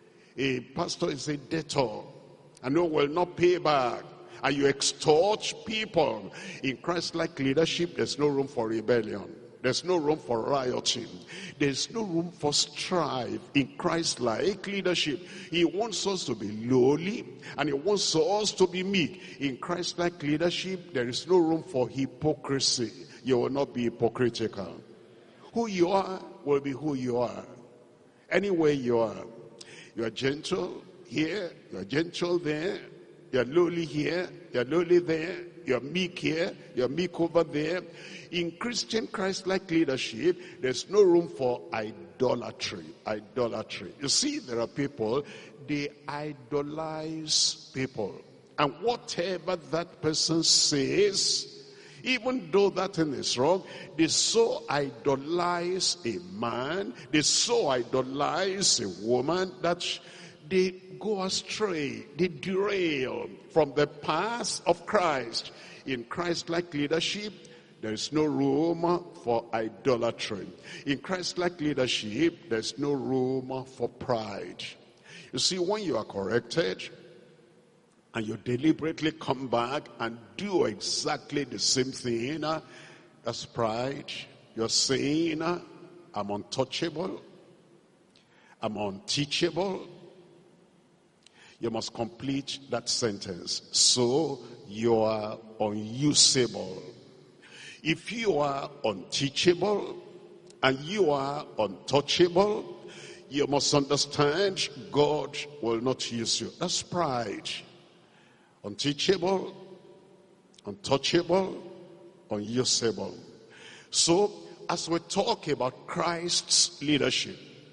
A pastor is a debtor, and no will not pay back. And you extort people. In Christ-like leadership, there's no room for rebellion. There's no room for rioting. There's no room for strife in Christ-like leadership. He wants us to be lowly, and he wants us to be meek. In Christ-like leadership, there is no room for hypocrisy. You will not be hypocritical. Who you are will be who you are. Anywhere you are gentle, here, you're gentle there, you're lowly here, you're lowly there, you're meek here, you're meek over there. In Christian Christ-like leadership, there's no room for idolatry. Idolatry. You see, there are people, they idolize people. And whatever that person says, even though that thing is wrong, they so idolize a man, they so idolize a woman that they go astray, they derail from the path of Christ. In Christ-like leadership, there is no room for idolatry. In Christ-like leadership, there's no room for pride. You see, when you are corrected, and you deliberately come back and do exactly the same thing, that's pride. You're saying, I'm untouchable, I'm unteachable. You must complete that sentence. So you are unusable. If you are unteachable and you are untouchable, you must understand God will not use you. That's pride. Unteachable, untouchable, unusable. So, as we talk about Christ's leadership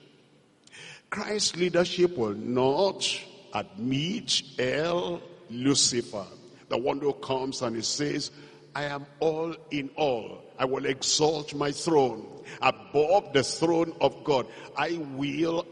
will not admit Lucifer, the one who comes and he says, I am all in all. I will exalt my throne above the throne of God. I will.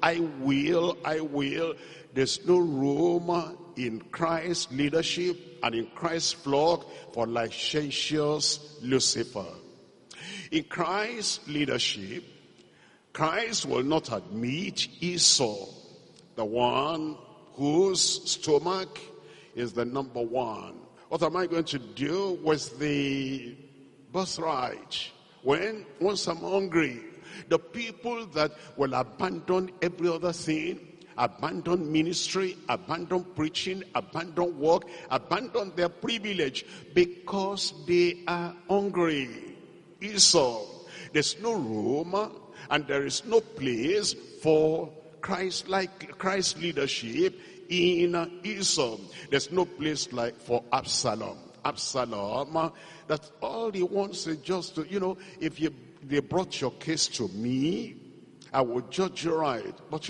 There's no room in Christ's leadership and in Christ's flock for licentious Lucifer. In Christ's leadership, Christ will not admit Esau, the one whose stomach is the number one. What am I going to do with the birthright? Once I'm hungry, the people that will abandon every other thing, abandon ministry, abandon preaching, abandon work, abandon their privilege because they are hungry. Esau, there's no room and there is no place for Christ leadership in Esau. There's no place like for Absalom. Absalom, that all he wants is just to, if they brought your case to me, I would judge you right. But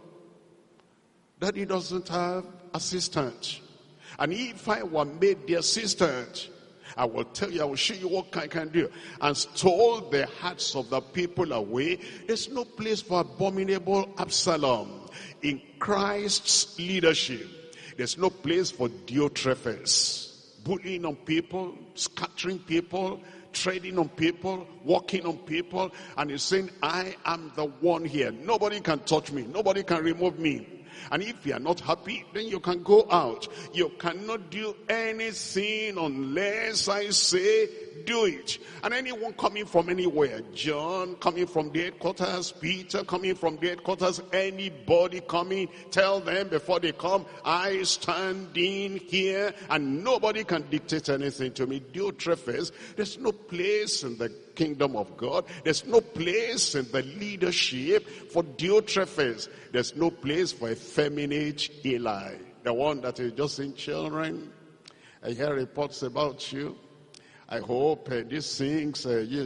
Daddy doesn't have assistant. And if I were made the assistant, I will tell you, I will show you what I can do. And stole the hearts of the people away. There's no place for abominable Absalom. In Christ's leadership, there's no place for Diotrephes. Bullying on people, scattering people, treading on people, walking on people. And he's saying, I am the one here. Nobody can touch me. Nobody can remove me. And if you are not happy, then you can go out. You cannot do anything unless I say do it. And anyone coming from anywhere, John coming from the headquarters, Peter coming from the headquarters, anybody coming, tell them before they come, I stand in here and nobody can dictate anything to me. Diotrephes, there's no place in the kingdom of God. There's no place in the leadership for Diotrephes. There's no place for effeminate Eli, the one that is just in children. I hear reports about you. I hope these things,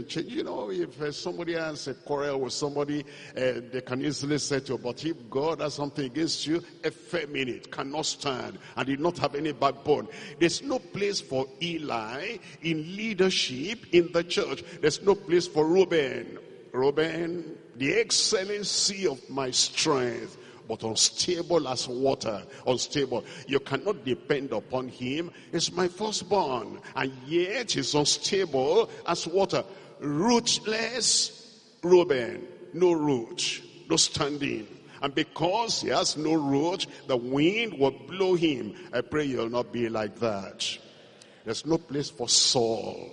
if somebody has a quarrel with somebody, they can easily say to you, but if God has something against you, effeminate, cannot stand, and did not have any backbone. There's no place for Eli in leadership in the church. There's no place for Reuben. Reuben, the excellency of my strength, but unstable as water. Unstable. You cannot depend upon him. He's my firstborn, and yet he's unstable as water. Rootless Reuben, no root, no standing. And because he has no root, the wind will blow him. I pray you'll not be like that. There's no place for Saul.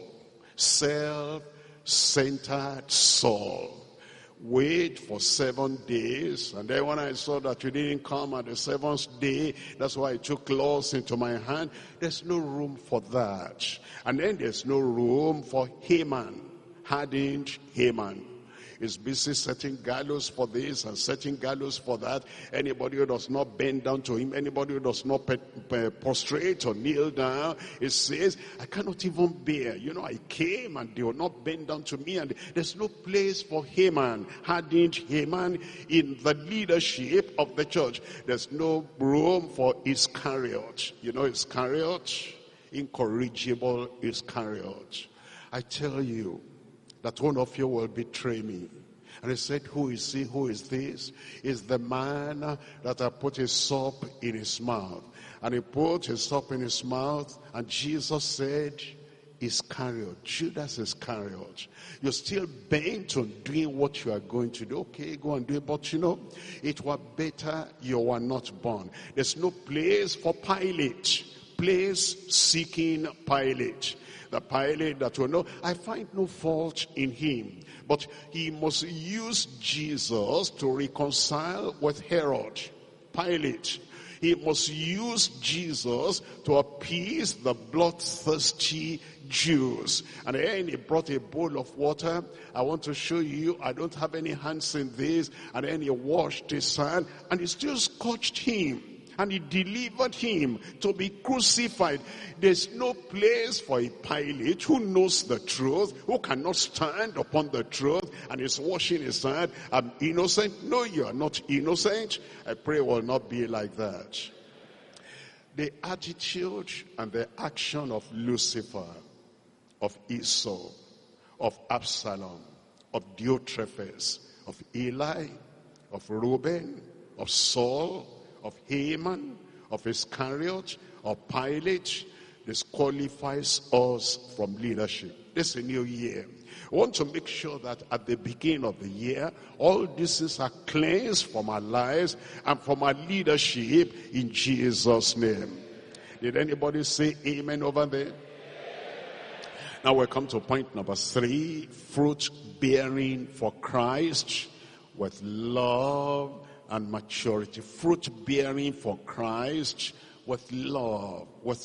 Self-centered Saul. Wait for 7 days, and then when I saw that you didn't come at the 7th day, that's why I took laws into my hand. There's no room for that. And then there's no room for Haman, hardened Haman. is busy setting gallows for this and setting gallows for that. Anybody who does not bend down to him, anybody who does not prostrate or kneel down, it says, I cannot even bear. I came and they will not bend down to me, and there's no place for Haman, hardened Haman, in the leadership of the church. There's no room for Iscariot. Iscariot? Incorrigible Iscariot. I tell you that one of you will betray me. And he said, who is he? Who is this? Is the man that I put a sop in his mouth. And he put his sop in his mouth, and Jesus said, Iscariot, Judas Iscariot, you're still bent on doing what you are going to do. Okay, go and do it, but it were better you were not born. There's no place for Pilate, place seeking Pilate. The Pilate that will know, I find no fault in him, but he must use Jesus to reconcile with Herod. Pilate, he must use Jesus to appease the bloodthirsty Jews. And then he brought a bowl of water. I want to show you, I don't have any hands in this. And then he washed his hand, and he still scourged him. And he delivered him to be crucified. There's no place for a Pilate who knows the truth, who cannot stand upon the truth, and is washing his hand. I'm innocent. No, you are not innocent. I pray it will not be like that. The attitude and the action of Lucifer, of Esau, of Absalom, of Diotrephes, of Eli, of Reuben, of Saul, of Haman, of Iscariot, of Pilate, disqualifies us from leadership. This is a new year. We want to make sure that at the beginning of the year, all these things are cleansed from our lives and from our leadership in Jesus' name. Did anybody say amen over there? Now we come to point number 3, fruit bearing for Christ with love and maturity. Fruit bearing for Christ with love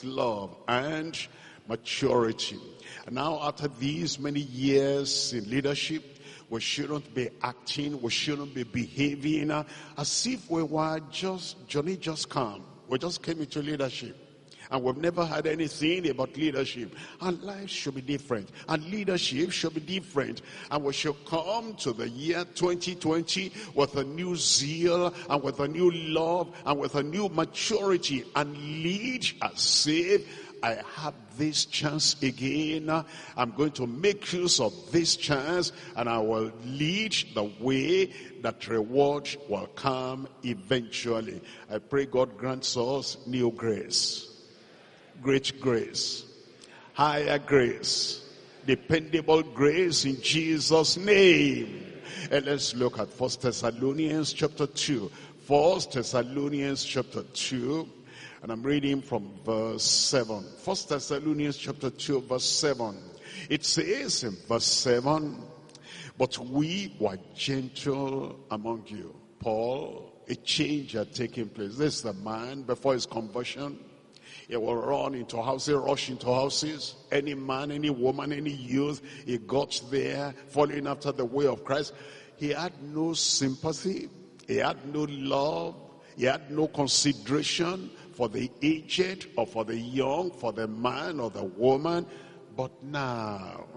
and maturity. And now after these many years in leadership, we shouldn't be acting, we shouldn't be behaving as if we were Johnny just come. We just came into leadership. And we've never had anything about leadership. And life should be different. And leadership should be different. And we should come to the year 2020 with a new zeal and with a new love and with a new maturity, and lead as if I have this chance again. I'm going to make use of this chance, and I will lead the way that reward will come eventually. I pray God grants us new grace. Great grace, higher grace, dependable grace in Jesus' name. And let's look at 1 Thessalonians chapter 2. 1 Thessalonians chapter 2, and I'm reading from verse 7. 1 Thessalonians chapter 2, verse 7. It says in verse 7, but we were gentle among you. Paul, a change had taken place. This is the man before his conversion. He will run into houses, rush into houses. Any man, any woman, any youth, he got there following after the way of Christ. He had no sympathy. He had no love. He had no consideration for the aged or for the young, for the man or the woman. But now,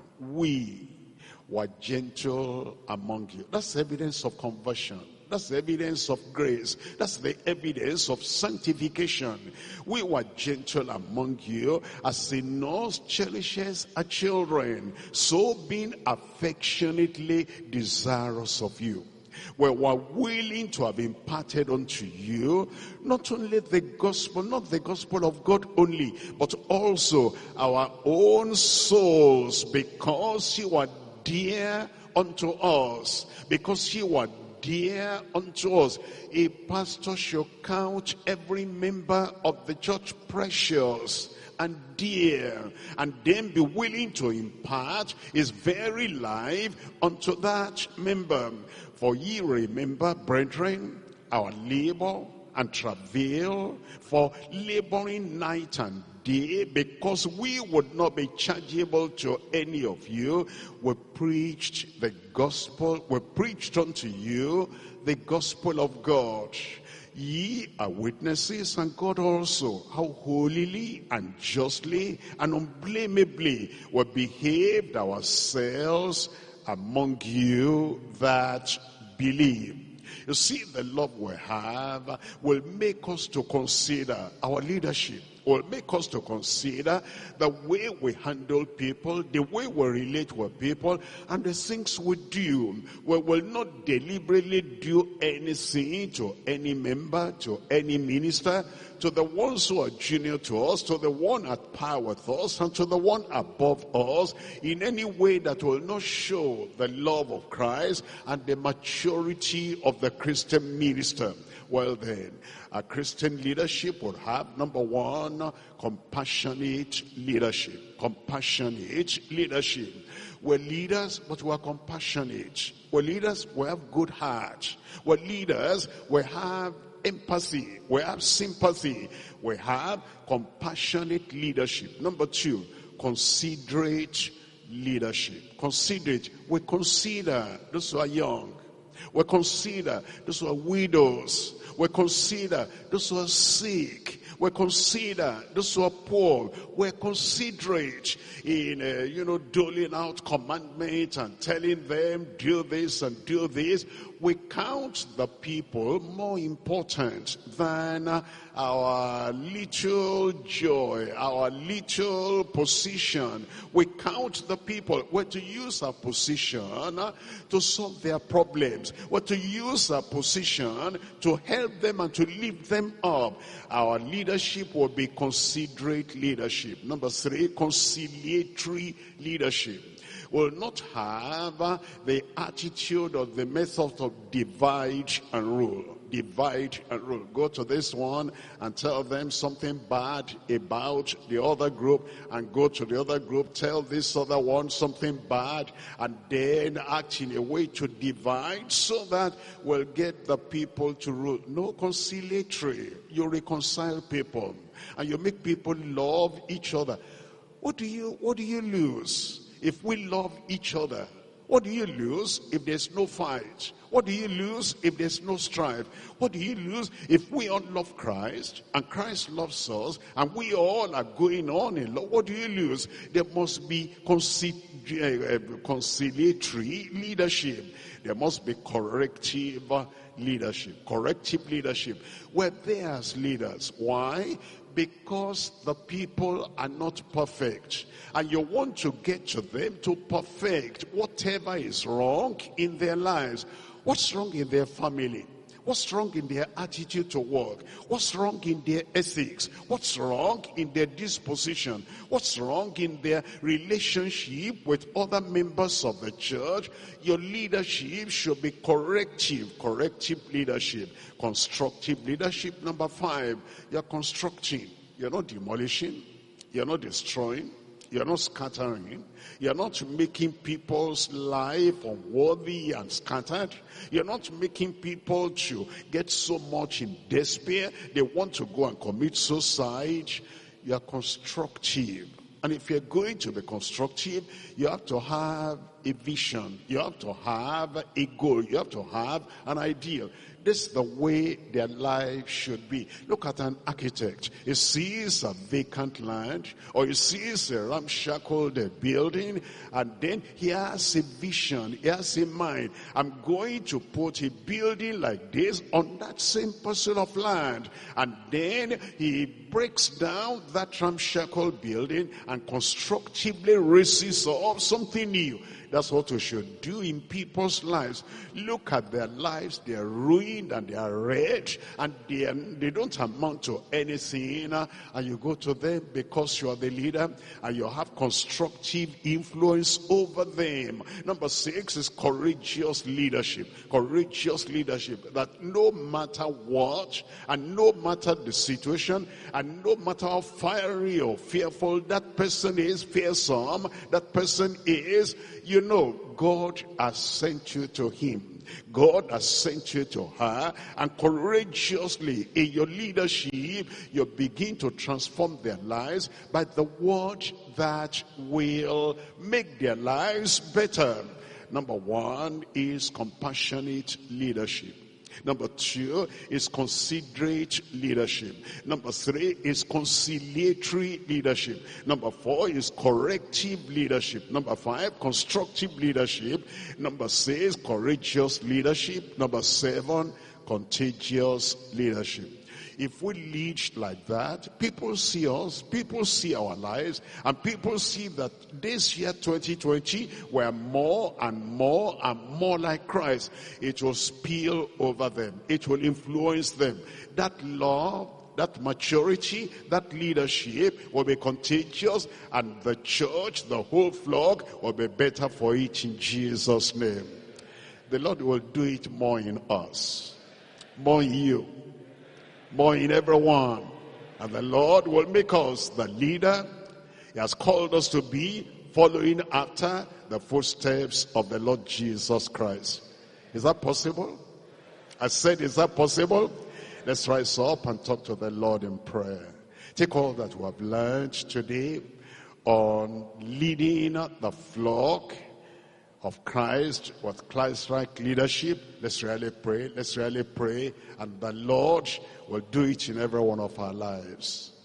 we were gentle among you. That's evidence of conversion. That's the evidence of grace. That's the evidence of sanctification. We were gentle among you, as a nurse cherishes her children, so being affectionately desirous of you. We were willing to have imparted unto you not only the gospel, not the gospel of God only, but also our own souls, because you are dear unto us, because you are dear unto us. A pastor should count every member of the church precious and dear, and then be willing to impart his very life unto that member. For ye remember, brethren, our labor and travail, for laboring night and day, because we would not be chargeable to any of you. We preached the gospel, we preached unto you the gospel of God. Ye are witnesses, and God also, how holily and justly and unblameably we behaved ourselves among you that believe. You see, the love we have will make us to consider our leadership, will make us to consider the way we handle people, the way we relate with people, and the things we do. We will not deliberately do anything to any member, to any minister, to the ones who are junior to us, to the one at par with us, and to the one above us, in any way that will not show the love of Christ and the maturity of the Christian minister. Well then, a Christian leadership would have, number one, compassionate leadership. Compassionate leadership. We're leaders, but we're compassionate. We're leaders, we have good heart. We're leaders, we have empathy, we have sympathy, we have compassionate leadership. Number two, considerate leadership. Considerate. We consider those who are young. We consider those who are widows. We consider those who are sick. We consider those who are poor. We're considerate in, doling out commandments and telling them, do this and do this. We count the people more important than our little joy, our little position. We count the people. We're to use our position to solve their problems. We're to use our position to help them and to lift them up. Our leadership will be considerate leadership. Number three, conciliatory leadership. Will not have the attitude or the method of divide and rule. Divide and rule. Go to this one and tell them something bad about the other group, and go to the other group, tell this other one something bad, and then act in a way to divide so that we'll get the people to rule. No, conciliatory. You reconcile people and you make people love each other. What do you lose if we love each other? What do you lose if there's no fight? What do you lose if there's no strife? What do you lose if we all love Christ and Christ loves us and we all are going on in love? What do you lose? There must be conciliatory leadership. There must be corrective leadership. Corrective leadership. We're there as leaders. Why? Because the people are not perfect. And you want to get to them to perfect whatever is wrong in their lives. What's wrong in their family? What's wrong in their attitude to work? What's wrong in their ethics? What's wrong in their disposition? What's wrong in their relationship with other members of the church? Your leadership should be corrective leadership. Constructive leadership. Number 5, you're constructing. You're not demolishing. You're not destroying. You're not scattering. You're not making people's life unworthy and scattered. You're not making people to get so much in despair they want to go and commit suicide. You're constructive. And if you're going to be constructive, you have to have a vision. You have to have a goal. You have to have an ideal. This is the way their life should be. Look at an architect. He sees a vacant land, or he sees a ramshackle building, and then he has a vision. He has in mind, I'm going to put a building like this on that same parcel of land. And then he breaks down that ramshackle building and constructively raises up something new. That's what we should do in people's lives. Look at their lives. They are ruined and they are wretched, and they don't amount to anything. And you go to them because you are the leader and you have constructive influence over them. Number 6 is courageous leadership. Courageous leadership, that no matter what and no matter the situation And no matter how fiery or fearful that person is, fearsome that person is, you know, God has sent you to him. God has sent you to her, and courageously in your leadership, you begin to transform their lives by the word that will make their lives better. Number one is compassionate leadership. Number two is considerate leadership. Number three is conciliatory leadership. Number four is corrective leadership. Number five, constructive leadership. Number six, courageous leadership. Number seven, contagious leadership. If we lead like that, people see us, people see our lives, and people see that this year 2020, we're more and more and more like Christ. It will spill over them. It will influence them. That love, that maturity, that leadership will be contagious, and the church, the whole flock, will be better for it in Jesus' name. The Lord will do it more in us, more in you, more in everyone. And the Lord will make us the leader he has called us to be, following after the footsteps of the Lord Jesus Christ. Is that possible? I said, is that possible? Let's rise up and talk to the Lord in prayer. Take all that we have learned today on leading the flock of Christ with Christ-like leadership. Let's really pray. Let's really pray. And the Lord will do it in every one of our lives.